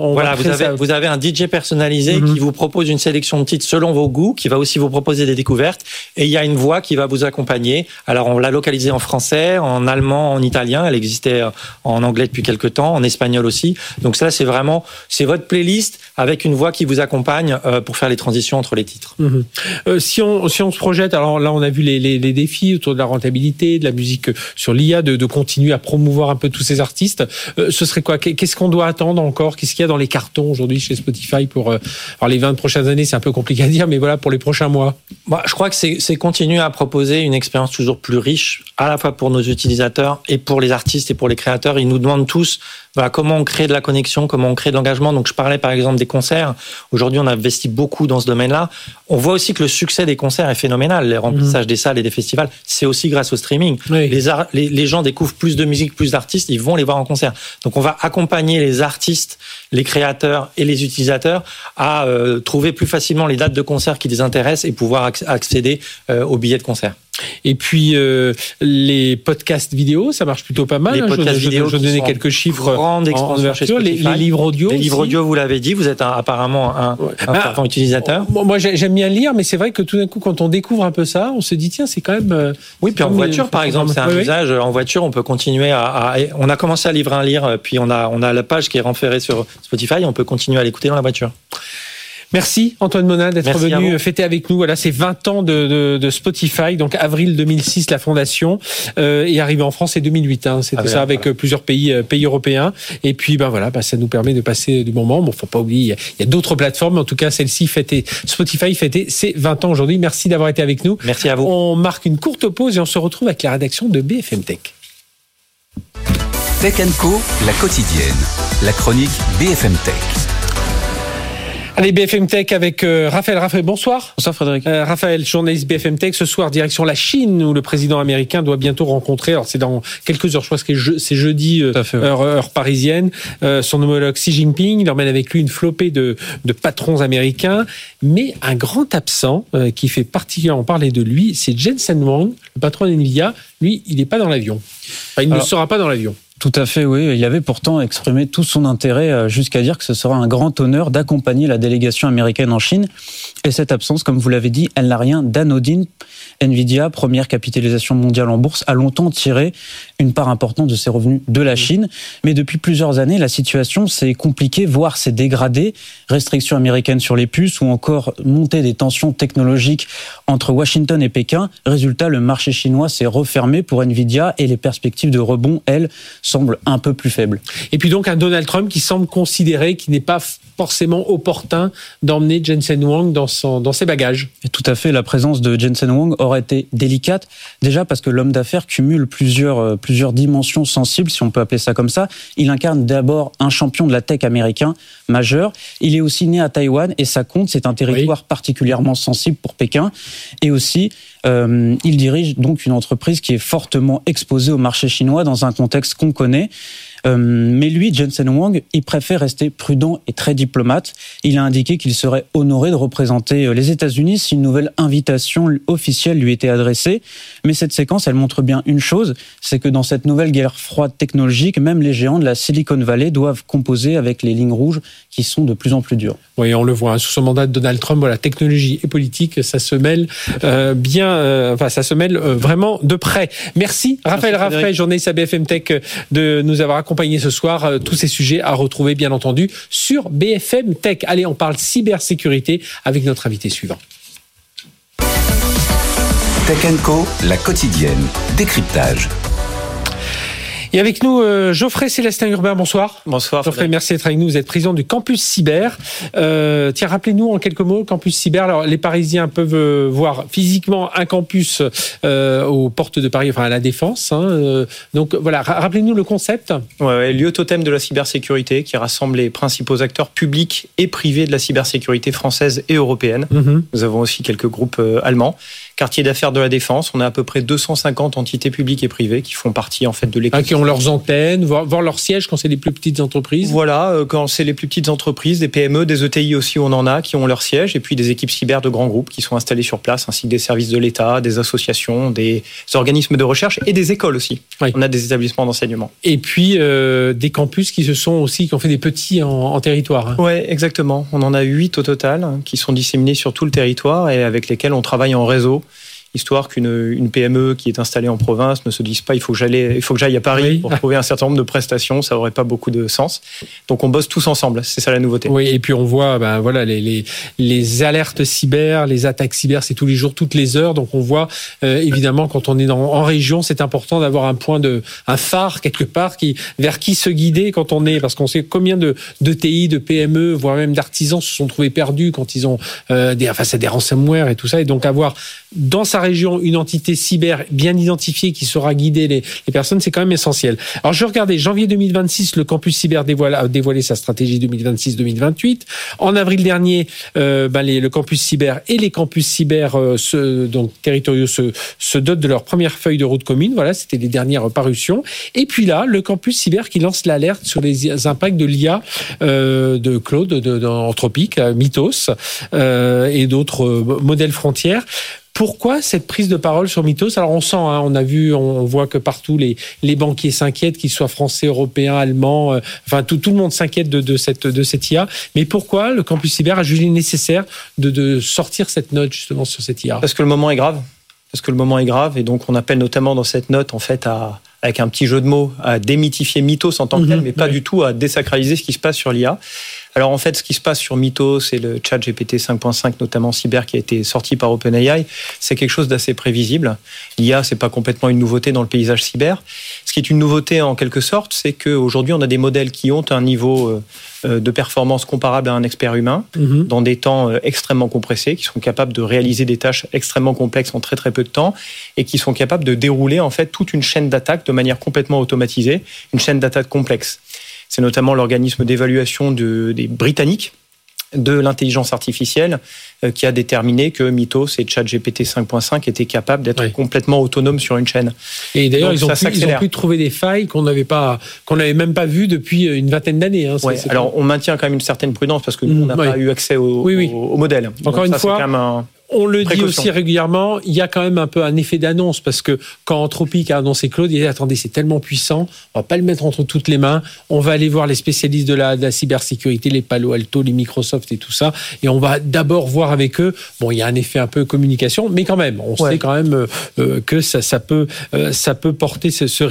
Vous avez un DJ personnalisé qui vous propose une sélection de titres selon vos goûts, qui va aussi vous proposer des découvertes. Et il y a une voix qui va vous accompagner. Alors, on l'a localisée en français, en allemand, en italien. Elle existait en anglais depuis quelques temps, en espagnol aussi. Donc ça, c'est votre playlist avec une voix qui vous accompagne pour faire les transitions entre les titres. Si on se projette, alors là, on a vu les défis autour de la rentabilité, de la musique sur l'IA, de continuer à promouvoir un peu tous ces artistes. Ce serait quoi? Qu'est-ce qu'on doit attendre encore? Qu'est-ce qu'il y a dans les cartons aujourd'hui chez Spotify pour les 20 prochaines années? C'est un peu compliqué à dire, mais voilà, pour les prochains mois. Je crois que c'est continuer à proposer une expérience toujours plus riche, à la fois pour nos utilisateurs et pour les artistes et pour les créateurs. Ils nous demandent tous comment on crée de la connexion, comment on crée de l'engagement. Donc je parlais par exemple des concerts. Aujourd'hui, on investit beaucoup dans ce domaine-là. On voit aussi que le succès des concerts est phénoménal. Les remplissages des salles et des festivals, c'est aussi grâce au streaming. Les gens découvrent plus de musique, plus d'artistes, ils vont les voir en concert. Donc on va accompagner les artistes, les créateurs et les utilisateurs à trouver plus facilement les dates de concert qui les intéressent et pouvoir accéder aux billets de concert. Et puis les podcasts vidéo, ça marche plutôt pas mal. Les podcasts vidéo, je donnais quelques chiffres en ouverture. Les livres audio. Les livres audio, vous l'avez dit, vous êtes apparemment un fervent utilisateur. Moi, j'aime bien lire, mais c'est vrai que tout d'un coup, quand on découvre un peu ça, on se dit tiens, c'est quand même. Oui, puis en voiture, par exemple, c'est un usage. En voiture, on peut continuer on a commencé à livrer un lire, puis on a la page qui est renférée sur Spotify, on peut continuer à l'écouter dans la voiture. Merci Antoine Monin d'être venu fêter avec nous. Voilà, c'est 20 ans de Spotify, donc avril 2006 la fondation, et arrivé en France c'est 2008. C'était ça avec plusieurs pays européens. Et puis ça nous permet de passer du bon moment. Bon, faut pas oublier, il y a d'autres plateformes, mais en tout cas celle-ci Spotify fêtait ses 20 ans aujourd'hui. Merci d'avoir été avec nous. Merci à vous. On marque une courte pause et on se retrouve avec la rédaction de BFM Tech. Tech & Co, la quotidienne. La chronique BFM Tech. Allez, BFM Tech avec Raphaël. Raphaël, bonsoir. Bonsoir Frédéric. Raphaël, journaliste BFM Tech. Ce soir, direction la Chine, où le président américain doit bientôt rencontrer, alors c'est dans quelques heures, je crois que c'est jeudi, heure parisienne, son homologue Xi Jinping. Il emmène avec lui une flopée de patrons américains. Mais un grand absent qui fait particulièrement parler de lui, c'est Jensen Huang, le patron d'NVIDIA. Lui, il n'est pas dans l'avion. Enfin, il ne sera pas dans l'avion. Tout à fait, oui. Il avait pourtant exprimé tout son intérêt jusqu'à dire que ce sera un grand honneur d'accompagner la délégation américaine en Chine. Et cette absence, comme vous l'avez dit, elle n'a rien d'anodine. NVIDIA, première capitalisation mondiale en bourse, a longtemps tiré une part importante de ses revenus de la Chine. Mais depuis plusieurs années, la situation s'est compliquée, voire s'est dégradée. Restrictions américaines sur les puces ou encore montée des tensions technologiques entre Washington et Pékin. Résultat, le marché chinois s'est refermé pour NVIDIA et les perspectives de rebond, elles, semblent un peu plus faibles. Et puis donc un Donald Trump qui semble considérer qu'il n'est pas forcément opportun d'emmener Jensen Huang dans ses bagages. Et tout à fait, la présence de Jensen Huang aurait été délicate, déjà parce que l'homme d'affaires cumule plusieurs dimensions sensibles, si on peut appeler ça comme ça. Il incarne d'abord un champion de la tech américain majeur. Il est aussi né à Taïwan et ça compte, c'est un territoire particulièrement sensible pour Pékin. Et aussi, il dirige donc une entreprise qui est fortement exposée au marché chinois dans un contexte qu'on connaît. Mais lui, Jensen Huang, il préfère rester prudent et très diplomate. Il a indiqué qu'il serait honoré de représenter les États-Unis si une nouvelle invitation officielle lui était adressée. Mais cette séquence, elle montre bien une chose, c'est que dans cette nouvelle guerre froide technologique, même les géants de la Silicon Valley doivent composer avec les lignes rouges qui sont de plus en plus dures. Oui, on le voit, sous son mandat de Donald Trump, voilà, technologie et politique, ça se mêle ça se mêle vraiment de près. Merci Raphaël, journaliste à BFM Tech, de nous avoir accompagné ce soir. Tous ces sujets à retrouver, bien entendu, sur BFM Tech. Allez, on parle cybersécurité avec notre invité suivant. Tech & Co, la quotidienne. Décryptage. Et avec nous, Geoffrey Célestin-Urbain, bonsoir. Bonsoir. Geoffrey, merci d'être avec nous. Vous êtes président du Campus Cyber. Tiens, rappelez-nous en quelques mots, Campus Cyber. Alors, les Parisiens peuvent voir physiquement un campus aux portes de Paris, enfin à la Défense. Donc voilà, rappelez-nous le concept. Ouais, lieu totem de la cybersécurité qui rassemble les principaux acteurs publics et privés de la cybersécurité française et européenne. Nous avons aussi quelques groupes allemands. Quartier d'affaires de la Défense, on a à peu près 250 entités publiques et privées qui font partie en fait de l'équipe. Qui ont leurs antennes, voir leur siège quand c'est les plus petites entreprises. Voilà, quand c'est les plus petites entreprises, des PME, des ETI aussi, on en a qui ont leur siège, et puis des équipes cyber de grands groupes qui sont installés sur place, ainsi que des services de l'État, des associations, des organismes de recherche et des écoles aussi. Oui. On a des établissements d'enseignement. Et puis des campus qui ont fait des petits en territoire. Oui, exactement. On en a 8 au total qui sont disséminés sur tout le territoire et avec lesquels on travaille en réseau. Histoire qu'une PME qui est installée en province ne se dise pas il faut que j'aille à Paris pour trouver un certain nombre de prestations, ça aurait pas beaucoup de sens. Donc on bosse tous ensemble, c'est ça la nouveauté. Oui, et puis on voit les alertes cyber, les attaques cyber, c'est tous les jours, toutes les heures. Donc on voit évidemment quand on est en région, c'est important d'avoir un phare quelque part vers qui se guider quand on est, parce qu'on sait combien de TI, de PME, voire même d'artisans se sont trouvés perdus quand ils ont des ransomware et tout ça, et donc avoir dans sa région une entité cyber bien identifiée qui saura guider les personnes, c'est quand même essentiel. Alors je regardais, janvier 2026, le campus cyber a dévoilé sa stratégie 2026-2028. En avril dernier, le campus cyber et les campus cyber donc territoriaux se dotent de leur première feuille de route commune. Voilà, c'était les dernières parutions. Et puis là, le campus cyber qui lance l'alerte sur les impacts de l'IA de Claude, d'Anthropique, Mythos et d'autres modèles frontières. Pourquoi cette prise de parole sur Mythos? Alors on sent, on voit que partout les banquiers s'inquiètent, qu'ils soient français, européens, allemands, tout le monde s'inquiète de cette IA. Mais pourquoi le campus cyber a jugé nécessaire de sortir cette note justement sur cette IA? Parce que le moment est grave. Et donc on appelle notamment dans cette note en fait avec un petit jeu de mots, à démythifier Mythos en tant que tel, mais pas du tout à désacraliser ce qui se passe sur l'IA. Alors en fait, ce qui se passe sur Mythos et le chat GPT 5.5, notamment cyber, qui a été sorti par OpenAI, c'est quelque chose d'assez prévisible. L'IA, c'est pas complètement une nouveauté dans le paysage cyber. Ce qui est une nouveauté en quelque sorte, c'est qu'aujourd'hui, on a des modèles qui ont un niveau de performance comparable à un expert humain, dans des temps extrêmement compressés, qui sont capables de réaliser des tâches extrêmement complexes en très très peu de temps, et qui sont capables de dérouler en fait toute une chaîne d'attaques de manière complètement automatisée, une chaîne d'attaques complexe. C'est notamment l'organisme d'évaluation des Britanniques de l'intelligence artificielle qui a déterminé que Mythos et ChatGPT 5.5 étaient capables d'être complètement autonomes sur une chaîne. Et d'ailleurs, ils ont pu trouver des failles qu'on n'avait même pas vues depuis une vingtaine d'années. Alors, on maintient quand même une certaine prudence parce que nous, on n'a pas eu accès au modèle. Encore une fois, on le dit aussi régulièrement, il y a quand même un peu un effet d'annonce parce que quand Anthropic a annoncé Claude, il a dit attendez, c'est tellement puissant, on va pas le mettre entre toutes les mains, on va aller voir les spécialistes de la cybersécurité, les Palo Alto, les Microsoft et tout ça, et on va d'abord voir avec eux. Bon, il y a un effet un peu communication, mais quand même, on sait quand même que ça peut porter ce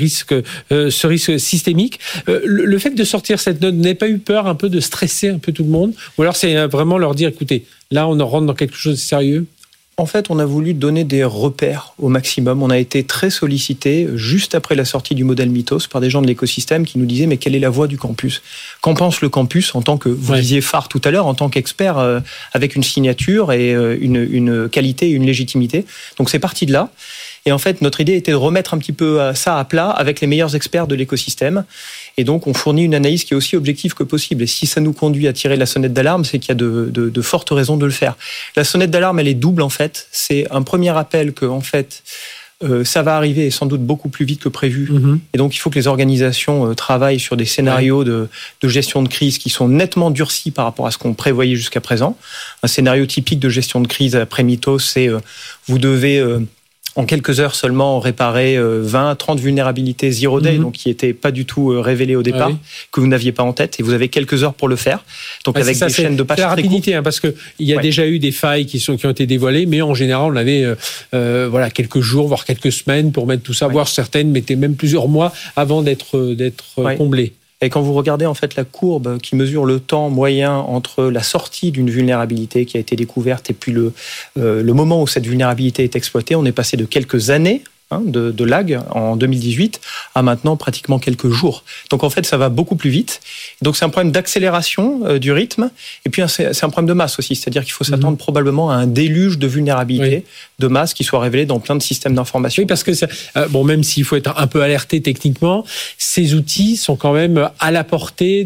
risque systémique. Le fait de sortir cette note, vous n'avez pas eu peur un peu de stresser un peu tout le monde, ou alors c'est vraiment leur dire écoutez, là, on rentre dans quelque chose de sérieux? En fait, on a voulu donner des repères au maximum. On a été très sollicité juste après la sortie du modèle Mythos par des gens de l'écosystème qui nous disaient mais quelle est la voix du campus? Qu'en pense le campus en tant que, vous disiez phare tout à l'heure, en tant qu'expert avec une signature et une qualité et une légitimité. Donc c'est parti de là. Et en fait, notre idée était de remettre un petit peu ça à plat avec les meilleurs experts de l'écosystème. Et donc, on fournit une analyse qui est aussi objective que possible. Et si ça nous conduit à tirer la sonnette d'alarme, c'est qu'il y a de fortes raisons de le faire. La sonnette d'alarme, elle est double, en fait. C'est un premier appel que, en fait, ça va arriver et sans doute beaucoup plus vite que prévu. Et donc, il faut que les organisations travaillent sur des scénarios de gestion de crise qui sont nettement durcis par rapport à ce qu'on prévoyait jusqu'à présent. Un scénario typique de gestion de crise après Mythos, c'est vous devez... en quelques heures seulement, réparer 20, 30 vulnérabilités zero day, donc qui n'étaient pas du tout révélées au départ, que vous n'aviez pas en tête, et vous avez quelques heures pour le faire. Donc avec des chaînes de patch très rapidité, parce que il y a déjà eu des failles qui ont été dévoilées, mais en général, on avait quelques jours, voire quelques semaines pour mettre tout ça, voire certaines mettaient même plusieurs mois avant d'être comblées. Et quand vous regardez en fait la courbe qui mesure le temps moyen entre la sortie d'une vulnérabilité qui a été découverte et puis le moment où cette vulnérabilité est exploitée, on est passé de quelques années de lag en 2018 à maintenant pratiquement quelques jours. Donc en fait, ça va beaucoup plus vite. Donc c'est un problème d'accélération du rythme et puis c'est un problème de masse aussi. C'est-à-dire qu'il faut s'attendre probablement à un déluge de vulnérabilités de masse qui soient révélées dans plein de systèmes d'information. Oui, parce que même s'il faut être un peu alerté techniquement, ces outils sont quand même à la portée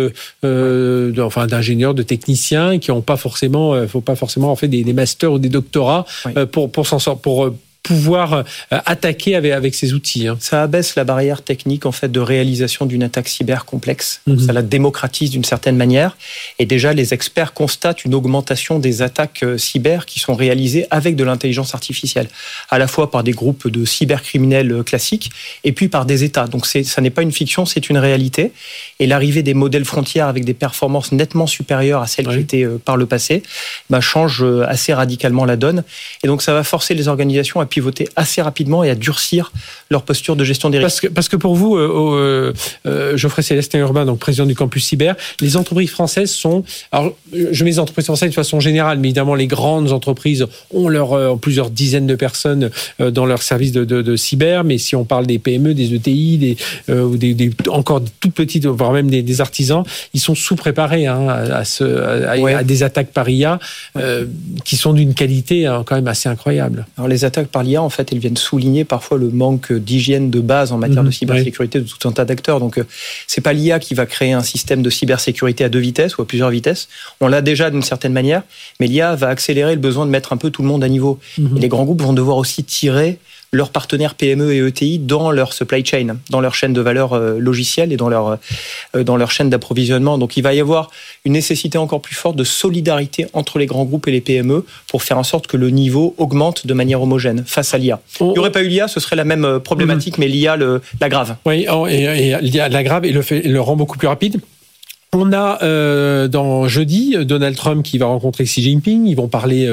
d'ingénieurs, de techniciens qui n'ont pas forcément, faut pas forcément en fait des masters ou des doctorats pour pouvoir attaquer avec ces outils. Ça abaisse la barrière technique en fait de réalisation d'une attaque cyber complexe. Ça la démocratise d'une certaine manière. Et déjà, les experts constatent une augmentation des attaques cyber qui sont réalisées avec de l'intelligence artificielle, à la fois par des groupes de cybercriminels classiques et puis par des États. Donc ça n'est pas une fiction, c'est une réalité. Et l'arrivée des modèles frontières avec des performances nettement supérieures à celles qui étaient par le passé change assez radicalement la donne. Et donc ça va forcer les organisations à pivoter assez rapidement et à durcir leur posture de gestion des risques. Parce que pour vous, Geoffrey Célestin Urbain, donc président du campus cyber, les entreprises françaises sont... Alors, je mets les entreprises françaises de façon générale, mais évidemment, les grandes entreprises ont plusieurs dizaines de personnes dans leur service de cyber, mais si on parle des PME, des ETI, ou des encore toutes petites, voire même des artisans, ils sont sous-préparés à des attaques par IA qui sont d'une qualité quand même assez incroyable. Alors, les attaques par l'IA, en fait, elles viennent souligner parfois le manque d'hygiène de base en matière de cybersécurité de tout un tas d'acteurs. Donc, c'est pas l'IA qui va créer un système de cybersécurité à 2 vitesses ou à plusieurs vitesses. On l'a déjà d'une certaine manière, mais l'IA va accélérer le besoin de mettre un peu tout le monde à niveau. Et les grands groupes vont devoir aussi tirer leurs partenaires PME et ETI dans leur supply chain, dans leur chaîne de valeur logicielle et dans leur chaîne d'approvisionnement. Donc il va y avoir une nécessité encore plus forte de solidarité entre les grands groupes et les PME pour faire en sorte que le niveau augmente de manière homogène face à l'IA. Il n'y aurait pas eu l'IA, ce serait la même problématique, mais l'IA l'aggrave. Oui, et l'IA l'aggrave et le rend beaucoup plus rapide. On a dans jeudi Donald Trump qui va rencontrer Xi Jinping. Ils vont parler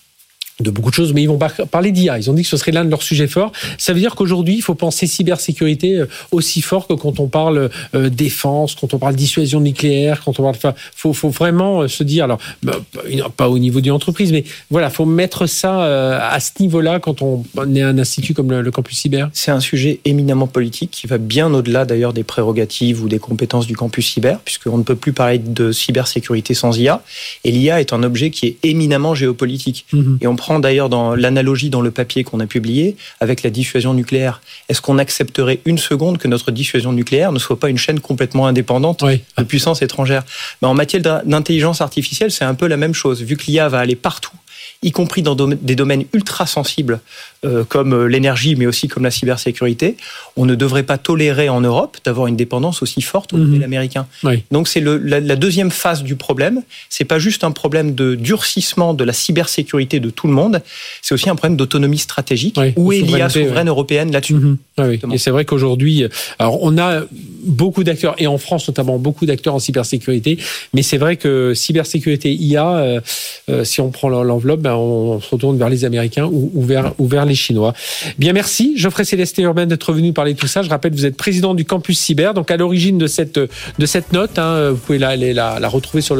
de beaucoup de choses, mais ils vont parler d'IA. Ils ont dit que ce serait l'un de leurs sujets forts. Ça veut dire qu'aujourd'hui, il faut penser cybersécurité aussi fort que quand on parle défense, quand on parle dissuasion nucléaire, quand on parle... Enfin, faut vraiment se dire, alors, pas au niveau d'une entreprise, mais voilà, faut mettre ça à ce niveau-là quand on est un institut comme le Campus Cyber. C'est un sujet éminemment politique qui va bien au-delà d'ailleurs des prérogatives ou des compétences du Campus Cyber, puisqu'on ne peut plus parler de cybersécurité sans IA. Et l'IA est un objet qui est éminemment géopolitique. Et on prend d'ailleurs dans l'analogie dans le papier qu'on a publié avec la dissuasion nucléaire. Est-ce qu'on accepterait une seconde que notre dissuasion nucléaire ne soit pas une chaîne complètement indépendante de puissance étrangère ? En matière d'intelligence artificielle, c'est un peu la même chose. Vu que l'IA va aller partout, y compris dans des domaines ultra sensibles comme l'énergie, mais aussi comme la cybersécurité, on ne devrait pas tolérer en Europe d'avoir une dépendance aussi forte au modèle américain. Donc c'est la deuxième phase du problème. C'est pas juste un problème de durcissement de la cybersécurité de tout le monde, c'est aussi un problème d'autonomie stratégique. Où est l'IA souveraine européenne là-dessus ? Et c'est vrai qu'aujourd'hui, alors on a beaucoup d'acteurs, et en France notamment, beaucoup d'acteurs en cybersécurité, mais c'est vrai que cybersécurité IA, si on prend l'enveloppe, on se retourne vers les Américains ou vers les Chinois. Bien, merci Geoffrey Célesté-Urbain d'être venu parler de tout ça. Je rappelle, vous êtes président du Campus Cyber, donc à l'origine de cette note, vous pouvez la retrouver sur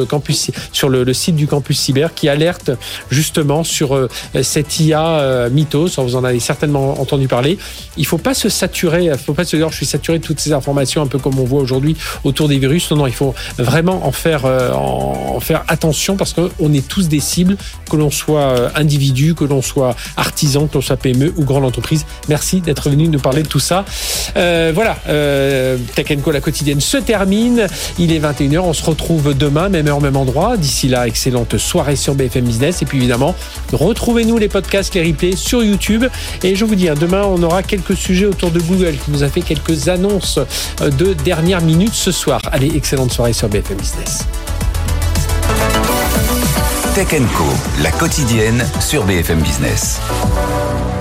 le site du Campus Cyber qui alerte justement sur cette IA mythos. Vous en avez certainement entendu parler. Il ne faut pas se saturer, il ne faut pas se dire je suis saturé de toutes ces informations, un peu comme on voit aujourd'hui autour des virus. Non, il faut vraiment en faire attention parce qu'on est tous des cibles, que l'on soit individu, que l'on soit artisan, que l'on soit PME ou grande entreprise. Merci d'être venu nous parler de tout ça. Voilà, Tech & Co, la quotidienne se termine. Il est 21h, on se retrouve demain, même heure, même endroit. D'ici là, excellente soirée sur BFM Business. Et puis évidemment, retrouvez-nous les podcasts, les replays sur YouTube. Et je vous dis, demain, on aura quelques sujets autour de Google qui nous a fait quelques annonces de dernière minute ce soir. Allez, excellente soirée sur BFM Business. Tech & Co, la quotidienne sur BFM Business.